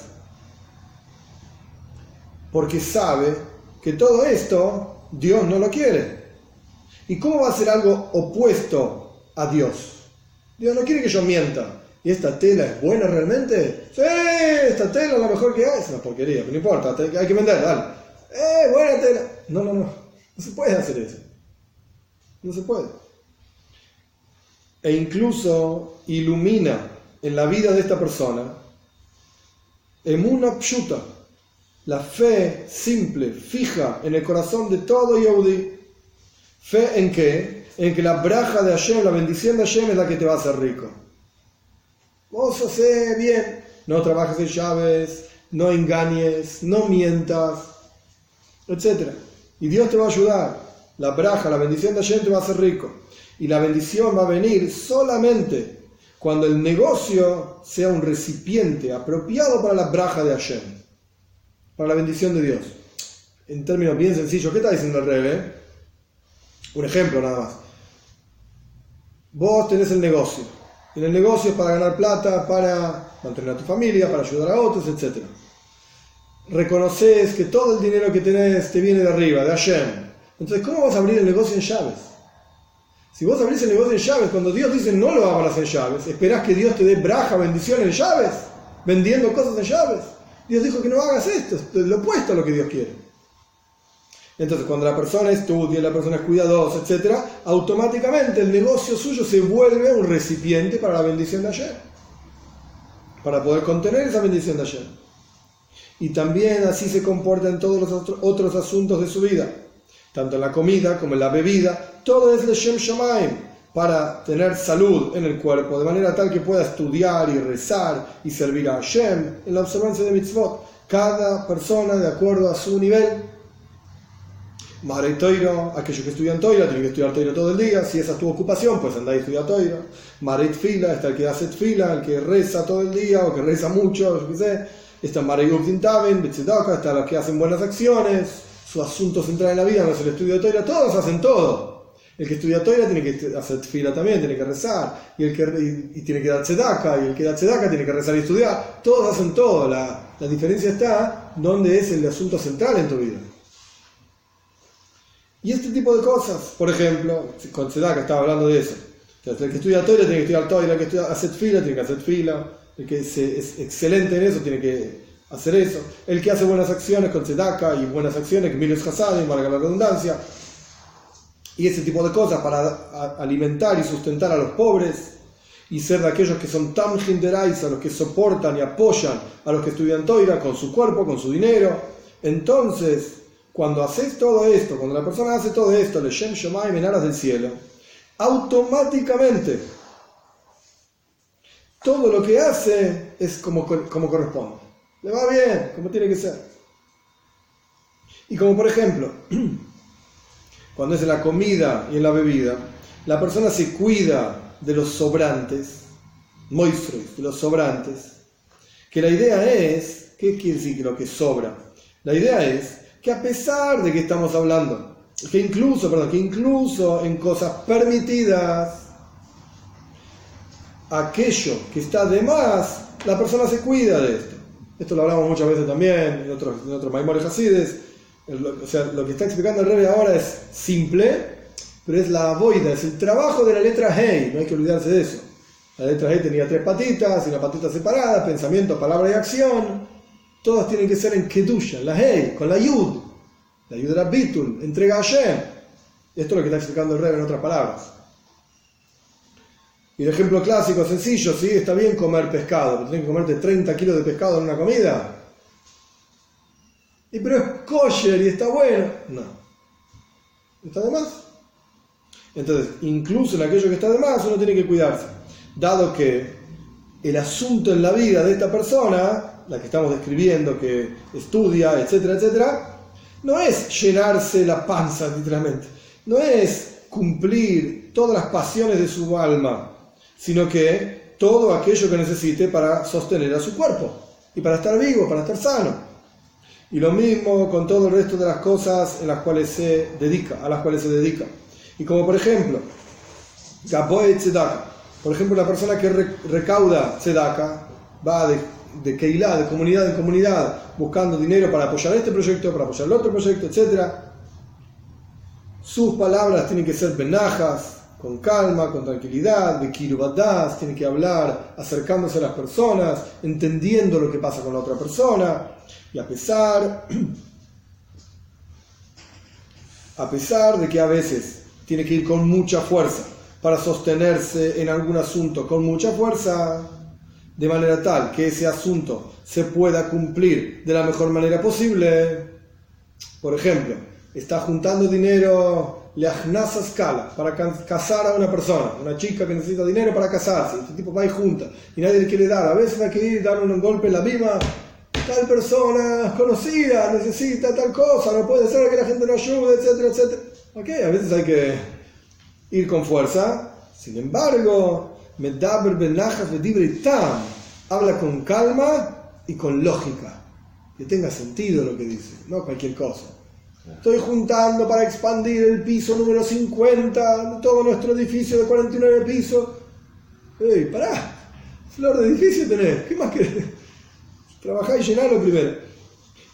porque sabe que todo esto Dios no lo quiere. ¿Y cómo va a ser algo opuesto a Dios? Dios no quiere que yo mienta. ¿Y esta tela es buena realmente? Sí, esta tela es la mejor que hay. Es una porquería, pero no importa, hay que vender, dale. Buena tela. No se puede hacer eso. No se puede. E incluso ilumina en la vida de esta persona Emuna Pshuta, la fe simple, fija en el corazón de todo Yehudi. ¿Fe en qué? En que la braja de Hashem, la bendición de Hashem es la que te va a hacer rico. Vos hacés bien, no trabajes en llaves, no engañes, no mientas, etc. Y Dios te va a ayudar. La braja, la bendición de Hashem te va a hacer rico. Y la bendición va a venir solamente cuando el negocio sea un recipiente apropiado para la braja de Hashem, para la bendición de Dios. En términos bien sencillos, ¿qué está diciendo el Rebbe? Un ejemplo nada más. Vos tenés el negocio. Y en el negocio es para ganar plata, para mantener a tu familia, para ayudar a otros, etc. reconoces que todo el dinero que tenés te viene de arriba, de Hashem. Entonces, ¿cómo vas a abrir el negocio en llaves? Si vos abrís el negocio en llaves, cuando Dios dice no lo abras en llaves, ¿esperás que Dios te dé braja, bendición en llaves? Vendiendo cosas en llaves. Dios dijo que no hagas esto, es lo opuesto a lo que Dios quiere. Entonces, cuando la persona estudia, la persona es cuidadosa, etc., automáticamente el negocio suyo se vuelve un recipiente para la bendición de Hashem, para poder contener esa bendición de Hashem. Y también así se comporta en todos los otros asuntos de su vida, tanto en la comida como en la bebida. Todo es Leshem Shamayim, para tener salud en el cuerpo, de manera tal que pueda estudiar y rezar y servir a Hashem en la observancia de mitzvot. Cada persona de acuerdo a su nivel. Marei Toiro, aquellos que estudian Toira tienen que estudiar Toira todo el día. Si esa es tu ocupación, pues andá y estudia Toira. Marei Tfila, está el que hace Tfila, el que reza todo el día o que reza mucho, yo qué sé. Está Marei Uvdin Taven, Betzedaka, está los que hacen buenas acciones. Su asunto central en la vida no es el estudio de Toira, todos hacen todo. El que estudia Toira tiene que hacer Tfila también, tiene que rezar, y tiene que dar Tzedaka, y el que da Tzedaka tiene que rezar y estudiar. Todos hacen todo. La diferencia está donde es el asunto central en tu vida. Y este tipo de cosas, por ejemplo, con Tzedaka estaba hablando de eso. Entonces, el que estudia Toira tiene que estudiar Toira, el que hace Tfila tiene que hacer Tfila, el que es excelente en eso tiene que hacer eso, el que hace buenas acciones con Tzedaka y buenas acciones, que Milos Hasadim, valga la redundancia, y ese tipo de cosas para alimentar y sustentar a los pobres y ser de aquellos que son Tamjin Deraisa, los que soportan y apoyan a los que estudian Toira con su cuerpo, con su dinero. Entonces, cuando haces todo esto, cuando la persona hace todo esto, Leshem Shomayim, en aras del cielo, automáticamente todo lo que hace es como corresponde. Le va bien, como tiene que ser. Y como por ejemplo, cuando es en la comida y en la bebida, la persona se cuida de los sobrantes, moistres, de los sobrantes, que la idea es, ¿qué quiere decir lo que sobra? La idea es que a pesar de que estamos hablando, que incluso en cosas permitidas, aquello que está de más, la persona se cuida de esto. Esto lo hablamos muchas veces también en otros Maimores Hasides. O sea, lo que está explicando el Rebbe ahora es simple, pero es la avoida, es el trabajo de la letra Hei, no hay que olvidarse de eso. La letra Hei tenía 3 patitas y una patita separada, pensamiento, palabra y acción. Todas tienen que ser en Kedusha, la Hei, con la Yud. La Yud era Bitul, entrega a Hashem. Esto es lo que está explicando el Rebbe en otras palabras. Y el ejemplo clásico, sencillo, ¿sí? Está bien comer pescado, pero tienes que comerte 30 kilos de pescado en una comida. Pero es kosher y está bueno. No. ¿Está de más? Entonces, incluso en aquello que está de más, uno tiene que cuidarse. Dado que el asunto en la vida de esta persona, la que estamos describiendo, que estudia, etcétera, etcétera, no es llenarse la panza, literalmente. No es cumplir todas las pasiones de su alma, sino que todo aquello que necesite para sostener a su cuerpo y para estar vivo, para estar sano. Y lo mismo con todo el resto de las cosas a las cuales se dedica. Y como por ejemplo, Gaboe Tzedaka. Por ejemplo, la persona que recauda Tzedaka va de Keilah, de comunidad en comunidad, buscando dinero para apoyar este proyecto, para apoyar el otro proyecto, etc. Sus palabras tienen que ser benajas, con calma, con tranquilidad, de kirubadas, tiene que hablar acercándose a las personas, entendiendo lo que pasa con la otra persona, y a pesar de que a veces tiene que ir con mucha fuerza para sostenerse en algún asunto con mucha fuerza, de manera tal que ese asunto se pueda cumplir de la mejor manera posible. Por ejemplo, está juntando dinero leajnasa escala para casar a una persona, una chica que necesita dinero para casarse. Este tipo va y junta y nadie le quiere dar. A veces hay que ir y darle un golpe en la misma. Tal persona conocida necesita tal cosa, no puede ser que la gente no ayude, etcétera, etcétera. Ok, a veces hay que ir con fuerza. Sin embargo, Medaber benajas vedibre tam, habla con calma y con lógica, que tenga sentido lo que dice, no cualquier cosa. Estoy juntando para expandir el piso número 50 de todo nuestro edificio de 49 pisos. ¡Ey, pará! Flor de edificio tenés, ¿qué más querés? Trabajá y llenalo primero.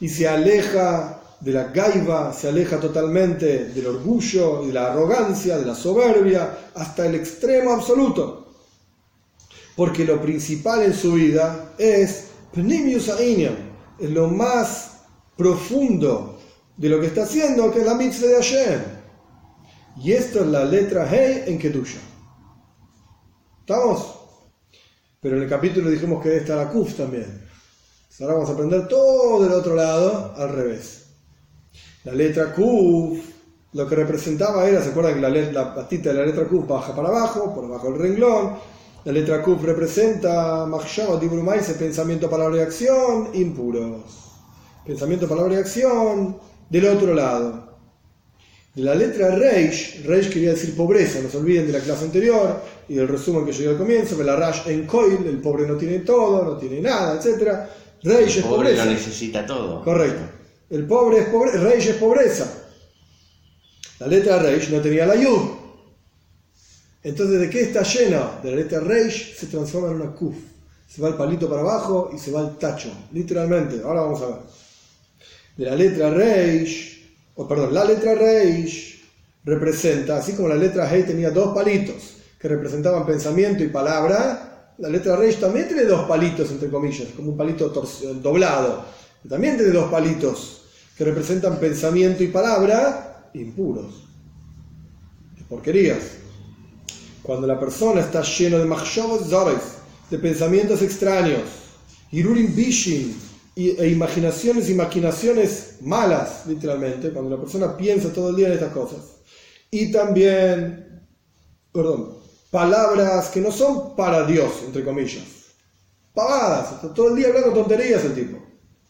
y se aleja de la gaiva, se aleja totalmente del orgullo y de la arrogancia, de la soberbia, hasta el extremo absoluto. Porque lo principal en su vida es Pnimius Ha'inyan, es lo más profundo de lo que está haciendo, que es la mitzvah de Hashem. Y esto es la letra Hei en Kedusha. ¿Estamos? Pero en el capítulo dijimos que está la Kuf también. Ahora vamos a aprender todo del otro lado, al revés. La letra Kuf, lo que representaba era, ¿se acuerdan que la patita de la letra Kuf baja para abajo, por abajo del renglón? La letra Kuf representa Machshava Dibur Ma'aseh, pensamiento, palabra y acción, impuros. Pensamiento, palabra y acción, del otro lado. De la letra Reish quería decir pobreza, no se olviden de la clase anterior y del resumen que yo di al comienzo, la Rash en Koil, el pobre no tiene todo, no tiene nada, etc. Reish es pobreza. El pobre no necesita todo. Correcto. El pobre es pobreza, Reish es pobreza. La letra Reish no tenía la Yud. Entonces, ¿de qué está llena? De la letra Reish se transforma en una Kuf. Se va el palito para abajo y se va el tacho, literalmente. Ahora vamos a ver. De la letra la letra Reish representa, así como la letra Hei tenía dos palitos que representaban pensamiento y palabra, la letra Reish también tiene dos palitos, entre comillas, como un palito doblado. También tiene dos palitos que representan pensamiento y palabra impuros, de porquerías. Cuando la persona está lleno de machshavot zares, de pensamientos extraños, hirurim bishim, e imaginaciones y maquinaciones malas, literalmente, cuando la persona piensa todo el día en estas cosas, y también, palabras que no son para Dios, entre comillas, pavadas, está todo el día hablando tonterías el tipo.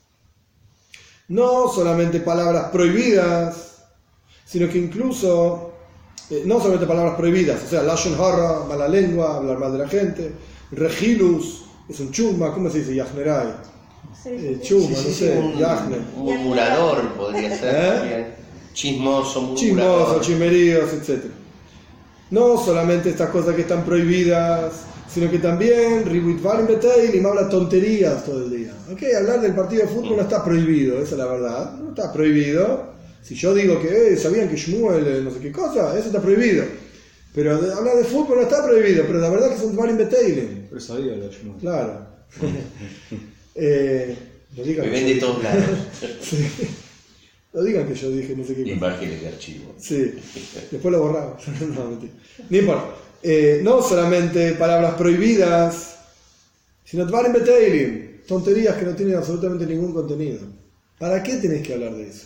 No solamente palabras prohibidas, sino que incluso, no solamente palabras prohibidas, o sea, lashon hara, mala lengua, hablar mal de la gente, regilus, es un chuma, ¿cómo se dice? Yahnerai. Chuma, no sé, un murmurador podría ser. Chismoso, murmurador. Chismoso, chimeríos, etc. No solamente estas cosas que están prohibidas, sino que también Ribuitvarim Beteilim habla tonterías todo el día. Okay, hablar del partido de fútbol no está prohibido, esa es la verdad, no está prohibido. Si yo digo que sabían que Shmuel no sé qué cosa, eso está prohibido. Pero hablar de fútbol no está prohibido, pero la verdad que son Dvarim Beteilim. Pero sabía lo de Shmuel. Claro. Me ven de todos lados. Sí. No digan que yo dije no sé qué cosa. Imágenes de archivo. Sí, después lo borramos. No, mentira. Ni importa. No solamente palabras prohibidas, sino Dvarim Beteilim, tonterías que no tienen absolutamente ningún contenido. ¿Para qué tenés que hablar de eso?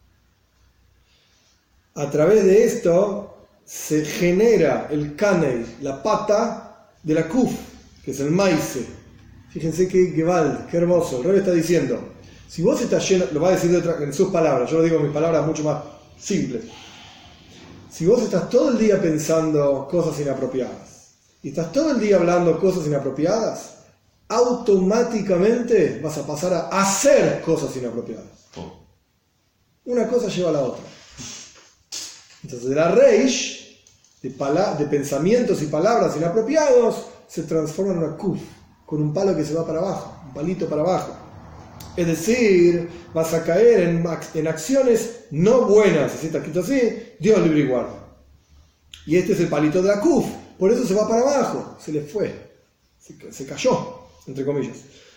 A través de esto se genera el kanei, la pata de la kuf, que es el maise. Fíjense qué Gewalt, qué hermoso. El Rebbe está diciendo, si vos estás lleno, lo va a decir en sus palabras, yo lo digo en mis palabras mucho más simples. Si vos estás todo el día pensando cosas inapropiadas y estás todo el día hablando cosas inapropiadas, automáticamente vas a pasar a hacer cosas inapropiadas. Una cosa lleva a la otra. Entonces, de la reish, de pensamientos y palabras inapropiados, se transforma en una kuf, con un palo que se va para abajo, un palito para abajo. Es decir, vas a caer en acciones no buenas, así está escrito así, Dios libre y guarda. Y este es el palito de la kuf, por eso se va para abajo, se le fue, se cayó, entre comillas.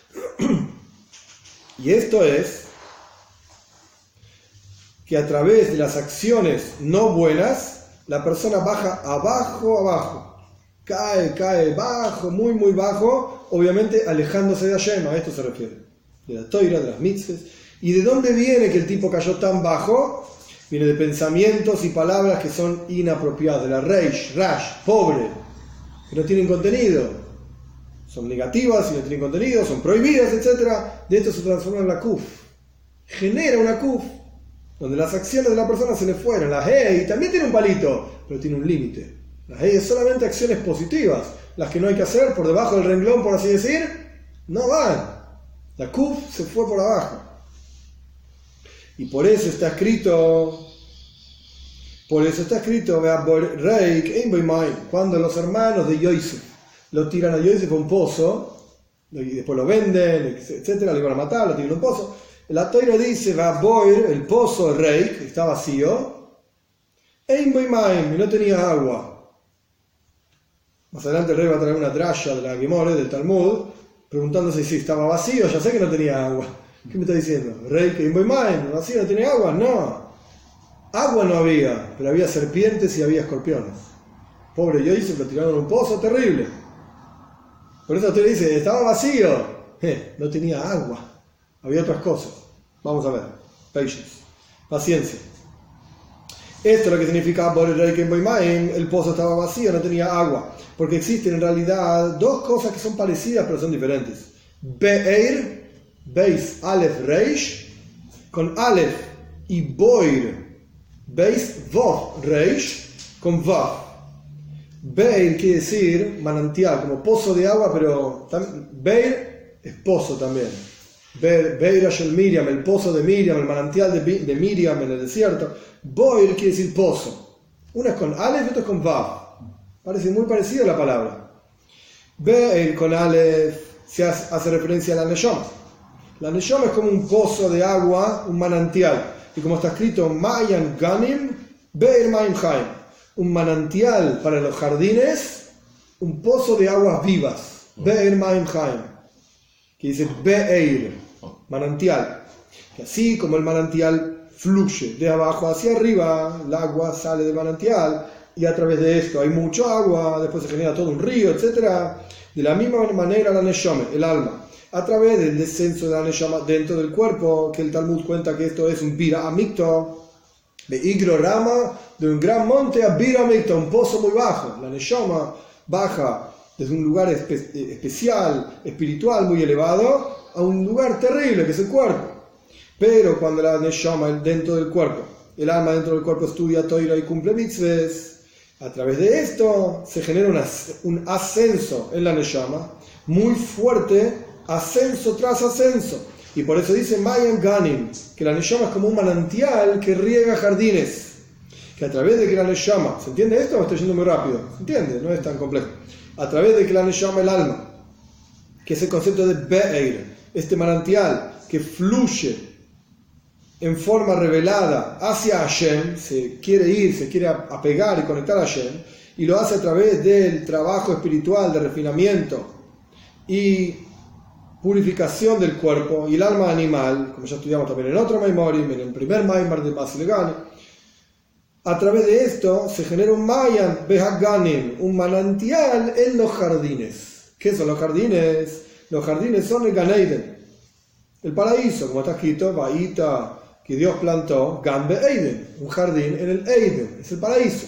Y esto es que a través de las acciones no buenas, la persona baja abajo, cae bajo, muy muy bajo, obviamente alejándose de Hashem, a esto se refiere, de la toira, de las mitzvahs. ¿Y de dónde viene que el tipo cayó tan bajo? Viene de pensamientos y palabras que son inapropiadas, de la rash, pobre, que no tienen contenido, son negativas y no tienen contenido, son prohibidas, etc. De esto se transforma en la kuf, genera una kuf, donde las acciones de la persona se le fueron. La hey también tiene un palito, pero tiene un límite. La hey es solamente acciones positivas, las que no hay que hacer por debajo del renglón, por así decir, no van. La kuf se fue por abajo. Y por eso está escrito, cuando los hermanos de Yosef lo tiran a Yosef a un pozo, y después lo venden, etcétera, le van a matar, lo tiran a un pozo, La Torá dice, va boir, el pozo de Reik, está vacío, Ein Boi Maim, y no tenía agua. Más adelante el rey va a traer una drasha de la Gemore, del Talmud, preguntándose si estaba vacío, ya sé que no tenía agua. ¿Qué me está diciendo? Reik, Ein Boi Maim, vacío, no tiene agua, no. Agua no había, pero había serpientes y había escorpiones. Pobre Yosef, lo tiraron en un pozo terrible. Por eso usted dice, estaba vacío. No tenía agua. Había otras cosas. Vamos a ver. Patience. Paciencia. Esto es lo que significa el pozo estaba vacío, no tenía agua. Porque existen en realidad dos cosas que son parecidas pero son diferentes. Be'er, Beis, Aleph, Reish, con Aleph, y Boir, Beis, Vav, Reish, con Vav. Beir quiere decir manantial, como pozo de agua, pero Beir es pozo también. Beir Ashel Miriam, el pozo de Miriam, el manantial de Miriam en el desierto. Boir quiere decir pozo. Una es con Aleph y otra es con Vav. Parece muy parecida la palabra. Beir con Aleph se hace referencia a la Neshama. La Neshama es como un pozo de agua, un manantial. Y como está escrito Mayan Ganim, Beir Maim Chaim. Un manantial para los jardines, un pozo de aguas vivas. Be'er Maim Chaim. Que dice Be'er, manantial. Que así como el manantial fluye de abajo hacia arriba, el agua sale del manantial, y a través de esto hay mucho agua, después se genera todo un río, etc. De la misma manera la Neshama, el alma, a través del descenso de la Neshama dentro del cuerpo, que el Talmud cuenta que esto es un Bira Amikto, de Igro Rama, de un gran monte a Bira Amikto, un pozo muy bajo. La Neshama baja desde un lugar especial, espiritual, muy elevado, a un lugar terrible que es el cuerpo. Pero cuando la Neshama dentro del cuerpo, el alma dentro del cuerpo estudia Torah y cumple mitzvahs, a través de esto se genera un ascenso en la Neshama, muy fuerte, ascenso tras ascenso. Y por eso dice Mayan Ganim, que la Neshama es como un manantial que riega jardines. Que a través de que la Neshama, ¿se entiende esto o estoy yendo muy rápido? ¿Se entiende? No es tan complejo. A través de que la Neshama, el alma, que es el concepto de Be'er, este manantial que fluye en forma revelada hacia Hashem, se quiere ir, se quiere apegar y conectar a Hashem, y lo hace a través del trabajo espiritual de refinamiento y purificación del cuerpo y el alma animal, como ya estudiamos también en otro Maimorim, en el primer Maimar de Basilegani. A través de esto se genera un Mayan Behaganim, un manantial en los jardines. ¿Qué son los jardines? Los jardines son el Gan Eden, el paraíso, como está escrito, Baita, que Dios plantó, Gan Be'eden, un jardín en el Eden, es el paraíso.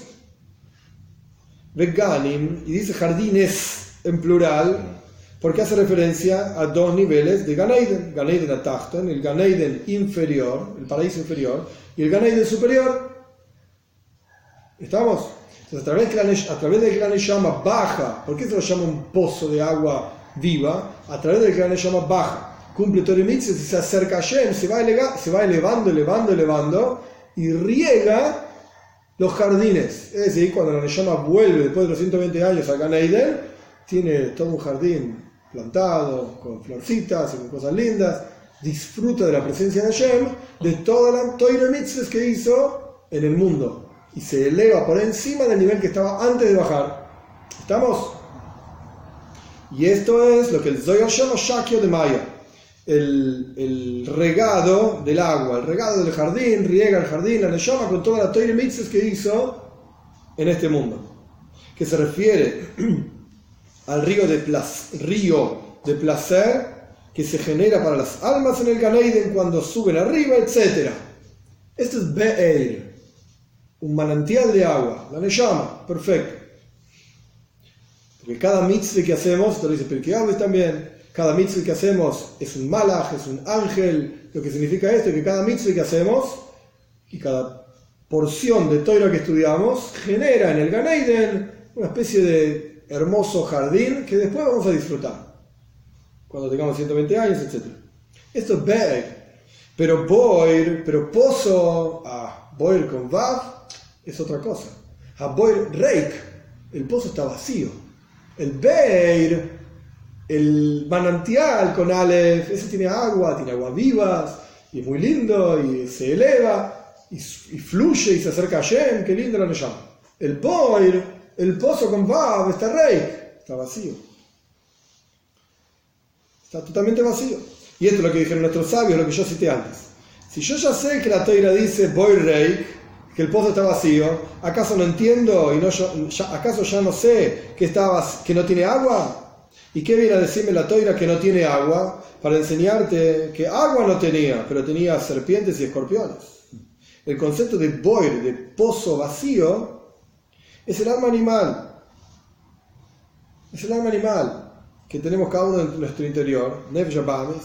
Beganim, y dice jardines en plural, porque hace referencia a dos niveles de Gan Eden. Gan Eden Atachton, el Gan Eden inferior, el paraíso inferior, y el Gan Eden superior. ¿Estamos? Entonces, a través de que la Neshama baja, ¿por qué se lo llama un pozo de agua viva? A través de que la Neshama baja, cumple Torah y mitzvot, se acerca a Hashem, se va elevando, y riega los jardines. Es decir, cuando la Neshama vuelve después de los 120 años a Gan Eden, tiene todo un jardín plantado, con florcitas y con cosas lindas, disfruta de la presencia de Hashem, de toda la Torah mitzvahs que hizo en el mundo, y se eleva por encima del nivel que estaba antes de bajar. ¿Estamos? Y esto es lo que el Zohar llama Shakio de Maya, el regado del agua, el regado del jardín, riega el jardín, la Neshama con toda la Torah mitzvahs que hizo en este mundo, que se refiere al río de placer que se genera para las almas en el Gan Eden cuando suben arriba, etc. Esto es Be'er, un manantial de agua, la Neshama, perfecto. Porque cada mitzvah que hacemos, te lo dice Pirkei Avos también, cada mitzvah que hacemos es un malach, es un ángel. Lo que significa esto es que cada mitzvah que hacemos y cada porción de Torah que estudiamos genera en el Gan Eden una especie de hermoso jardín que después vamos a disfrutar cuando tengamos 120 años, etc. Esto es Be'er. Pero Boir, pero pozo, Boir con Vav es otra cosa. Boir Reik, el pozo está vacío. El Be'er, el manantial con Aleph, ese tiene agua vivas, y es muy lindo, y se eleva, y fluye, y se acerca a Hashem, qué lindo lo llama. El Boir, el pozo con Vav, está rey, está vacío. Está totalmente vacío. Y esto es lo que dijeron nuestros sabios, lo que yo cité antes. Si yo ya sé que la Toira dice Boir rey, que el pozo está vacío, ¿acaso no entiendo y acaso ya no sé que no tiene agua? ¿Y qué viene a decirme la Toira que no tiene agua? Para enseñarte que agua no tenía, pero tenía serpientes y escorpiones. El concepto de boir, de pozo vacío, es el alma animal. Es el alma animal que tenemos cada uno en nuestro interior, Nefesh Abamis,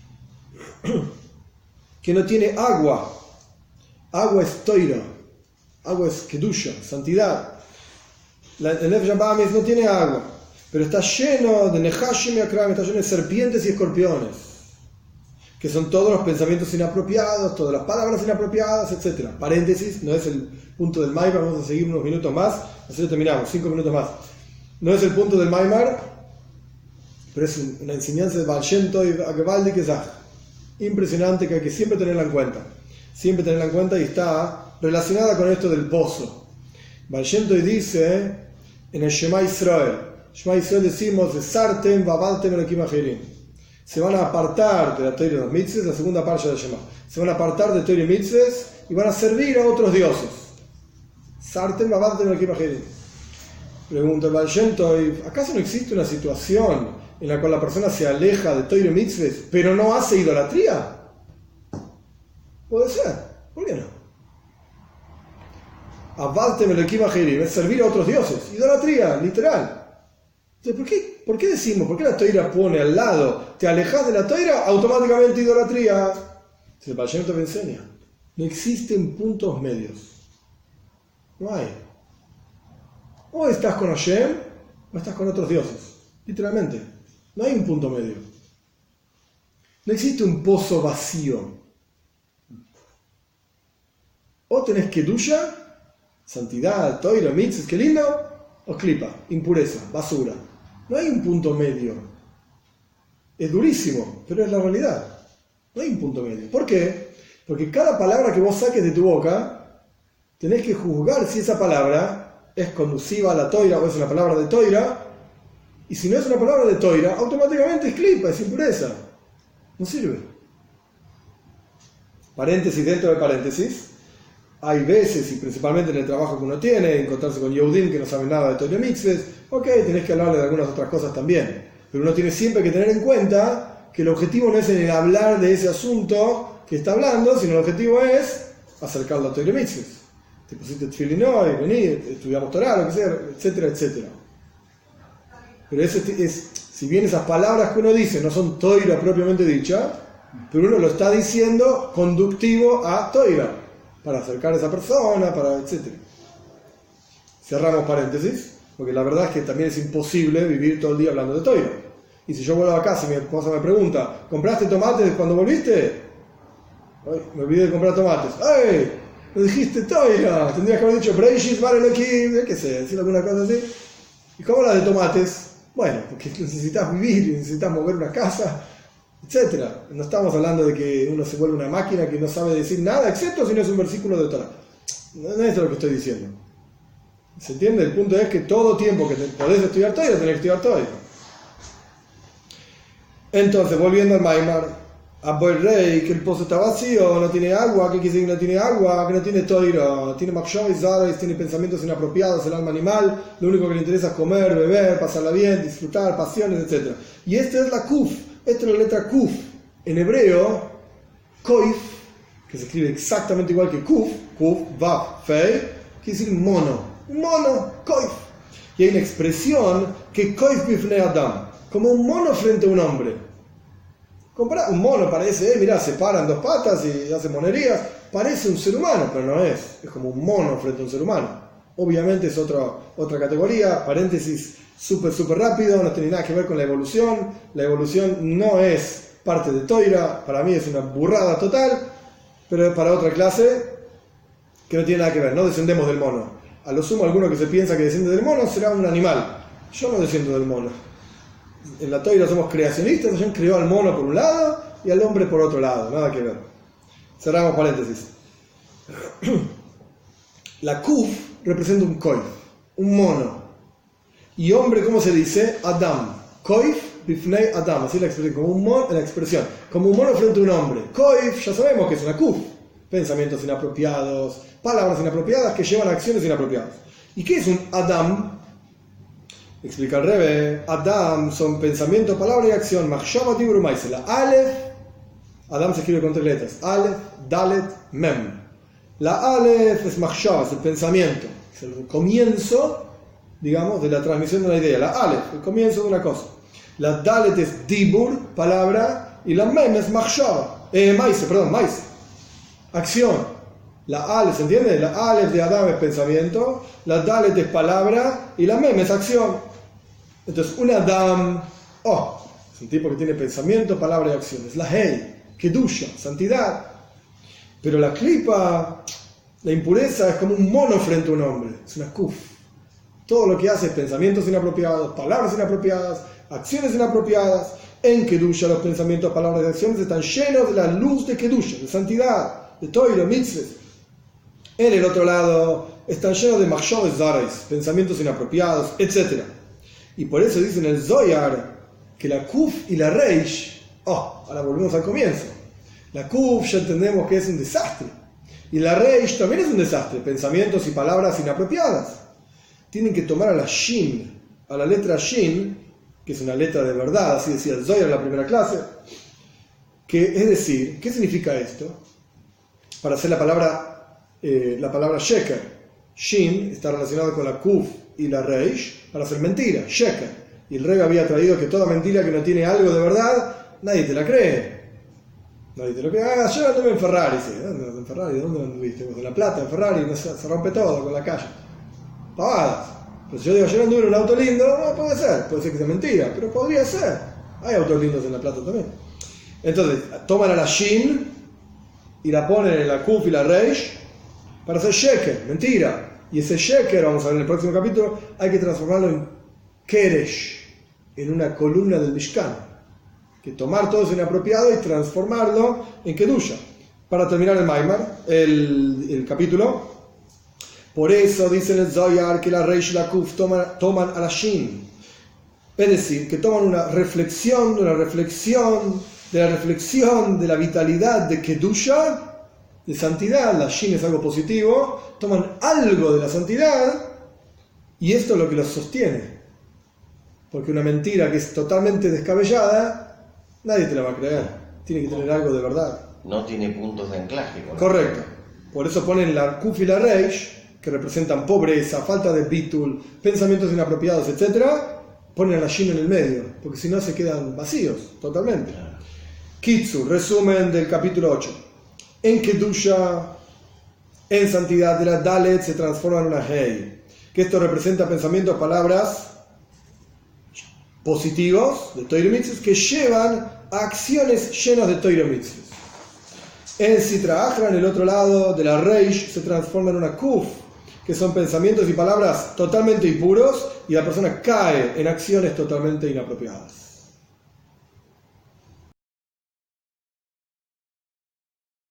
que no tiene agua. Agua es Toira, agua es Kedusha, santidad. El Nefesh Abamis no tiene agua, pero está lleno de Nehashim y Akram, está lleno de serpientes y escorpiones, que son todos los pensamientos inapropiados, todas las palabras inapropiadas, etc. Paréntesis, no es el punto del Maimar, vamos a seguir unos minutos más, así lo terminamos, 5 minutos más. No es el punto del Maimar, pero es una enseñanza de Baal Shem Tov y Gevaldik Gezach, impresionante, que hay que siempre tenerla en cuenta. Siempre tenerla en cuenta, y está relacionada con esto del pozo. Baal Shem Tov dice en el Shema Israel, decimos de Sartem Vabaltem Elokim Acherim. Se van a apartar de la Torah y los mitzvahs, la segunda parte del Shema. Se van a apartar de Torah y mitzvahs y van a servir a otros dioses. Sartem Vabaltem Elokim Acherim. Pregunta el Baal Shem Tov, ¿acaso no existe una situación en la cual la persona se aleja de Torah y mitzvahs, pero no hace idolatría? Puede ser, ¿por qué no? Abaltem Elokim Acherim es servir a otros dioses, idolatría, literal. Entonces, ¿por qué decimos, por qué la Toira pone al lado, te alejas de la Toira, automáticamente idolatría? El Baal Shem Tov enseña, no existen puntos medios. No hay. O estás con Hashem, o estás con otros dioses. Literalmente. No hay un punto medio. No existe un pozo vacío. O tenés Kedusha, santidad, Toira, mitzvahs, qué lindo, o klipa, impureza, basura. No hay un punto medio. Es durísimo, pero es la realidad. No hay un punto medio. ¿Por qué? Porque cada palabra que vos saques de tu boca, tenés que juzgar si esa palabra es conduciva a la Toira o es una palabra de Toira. Y si no es una palabra de Toira, automáticamente es klipa, es impureza. No sirve. Paréntesis dentro de paréntesis. Hay veces, y principalmente en el trabajo que uno tiene, encontrarse con Yehudim que no saben nada de Torah y mitzvahs, ok, tenés que hablarle de algunas otras cosas también. Pero uno tiene siempre que tener en cuenta que el objetivo no es en el hablar de ese asunto que está hablando, sino el objetivo es acercarlo a Torah y mitzvahs. Te pusiste tefilín hoy, vení, estudiamos Torah, lo que sea, etcétera, etcétera. Pero si bien esas palabras que uno dice no son Torah propiamente dicha, pero uno lo está diciendo conductivo a Torah, para acercar a esa persona, etc. Cerramos paréntesis, porque la verdad es que también es imposible vivir todo el día hablando de Torah. Y si yo vuelvo a casa y mi esposa me pregunta, ¿compraste tomates cuando volviste? Ay, me olvidé de comprar tomates. ¡Ay! Lo dijiste Torah. Tendrías que haber dicho Breishis, Barelokim, qué sé, decir alguna cosa así. ¿Y cómo hablas de tomates? Bueno, porque necesitas vivir, necesitas mover una casa, etcétera. No estamos hablando de que uno se vuelve una máquina que no sabe decir nada, excepto si no es un versículo de Torah. No es eso lo que estoy diciendo. ¿Se entiende? El punto es que todo tiempo que podés estudiar Torah, tenés que estudiar Torah. Entonces, volviendo al Maimar, a Boir rey, que el pozo está vacío, no tiene agua, ¿qué quiere decir que no tiene agua? Que no tiene Torah, tiene Machshava y Zaros, tiene pensamientos inapropiados, el alma animal, lo único que le interesa es comer, beber, pasarla bien, disfrutar, pasiones, etc. Y esta es la Kuf. Esta es la letra Kuf. En hebreo, Koif, que se escribe exactamente igual que Kuf, Kuf, Vav, Fei, quiere decir mono. Mono, Koif. Y hay una expresión que Koif bifnei Adam, como un mono frente a un hombre. Un mono parece, mirá, se para en dos patas y hace monerías. Parece un ser humano, pero no es. Es como un mono frente a un ser humano. Obviamente es otra categoría, paréntesis súper rápido, no tiene nada que ver con la evolución. La evolución no es parte de Toira, para mí es una burrada total, pero para otra clase que no tiene nada que ver, no descendemos del mono. A lo sumo, alguno que se piensa que desciende del mono será un animal. Yo no desciendo del mono. En la Toira somos creacionistas, Hashem creó al mono por un lado y al hombre por otro lado, nada que ver. Cerramos paréntesis. La kuf representa un koif, un mono. Y hombre, ¿cómo se dice? Adam. Koif bifnei Adam. Así la expresión, como un mono, la expresión. Como un mono frente a un hombre. Koif, ya sabemos que es una kuf. Pensamientos inapropiados, palabras inapropiadas que llevan a acciones inapropiadas. ¿Y qué es un Adam? Explica el Rebbe. Adam son pensamiento, palabra y acción. Machshava dibur u'maaseh. La Aleph, Adam se escribe con 3 letras. Aleph, Dalet, Mem. La Aleph es Machshava, es el pensamiento. Es el comienzo, digamos, de la transmisión de una idea. La Aleph, el comienzo de una cosa. La Dalet es Dibur, palabra. Y la Mem es Machshava. Maaseh. Acción. La Aleph, ¿se entiende? La Aleph de Adam es pensamiento, la Dalet es palabra y la Mem es acción. Entonces, un Adam, es un tipo que tiene pensamiento, palabra y acción. Es la Hei, Kedusha, santidad. Pero la Klipa, la impureza, es como un mono frente a un hombre. Es una kuf. Todo lo que hace es pensamientos inapropiados, palabras inapropiadas, acciones inapropiadas. En Kedusha los pensamientos, palabras y acciones están llenos de la luz de Kedusha, de santidad, de Toiro, mitzvot. En el otro lado están llenos de machshavos zarais, pensamientos inapropiados, etc. Y por eso dicen el Zohar que la kuf y la reish, ahora volvemos al comienzo. La kuf ya entendemos que es un desastre. Y la reish también es un desastre, pensamientos y palabras inapropiadas. Tienen que tomar a la shin, a la letra shin, que es una letra de verdad, así decía el Zohar en la primera clase, que es decir, ¿qué significa esto? Para hacer la palabra sheker, shin está relacionado con la kuf y la reish, para hacer mentira, sheker. Y el rey había traído que toda mentira que no tiene algo de verdad, nadie te la cree. Nadie te lo cree. Yo anduve en Ferrari, sí. ¿Dónde en Ferrari? ¿Dónde anduviste? En La Plata, en Ferrari, se rompe todo con la calle. Pavadas. Pero si yo digo, yo anduve en un auto lindo, no puede ser que sea mentira, pero podría ser. Hay autos lindos en La Plata también. Entonces, toman a la shin y la ponen en la kuf y la reish para hacer sheker, mentira. Y ese sheker, vamos a ver en el próximo capítulo, hay que transformarlo en keresh, en una columna del Mishkan. Que tomar todo eso inapropiado y transformarlo en kedusha. Para terminar el Maimar, el capítulo. Por eso dice en el Zohar que la reish y la kuf toman a la shin. Es decir, que toman una reflexión de la vitalidad de kedusha, de santidad. La shin es algo positivo. Toman algo de la santidad y esto es lo que los sostiene. Porque una mentira que es totalmente descabellada, nadie te la va a creer. Tiene que tener algo de verdad. No tiene puntos de anclaje. Correcto. Por eso ponen la kuf y la reish, que representan pobreza, falta de bitul, pensamientos inapropiados, etc. Ponen a la shin en el medio, porque si no se quedan vacíos totalmente. Kitsu, resumen del capítulo 8. En kedusha, en santidad de la dalet, se transforma en una hei. Que esto representa pensamientos, palabras positivos de Torah mitzvot que llevan a acciones llenas de Torah mitzvot. En Sitra Achra, en el otro lado de la reish, se transforma en una kuf, que son pensamientos y palabras totalmente impuros y la persona cae en acciones totalmente inapropiadas.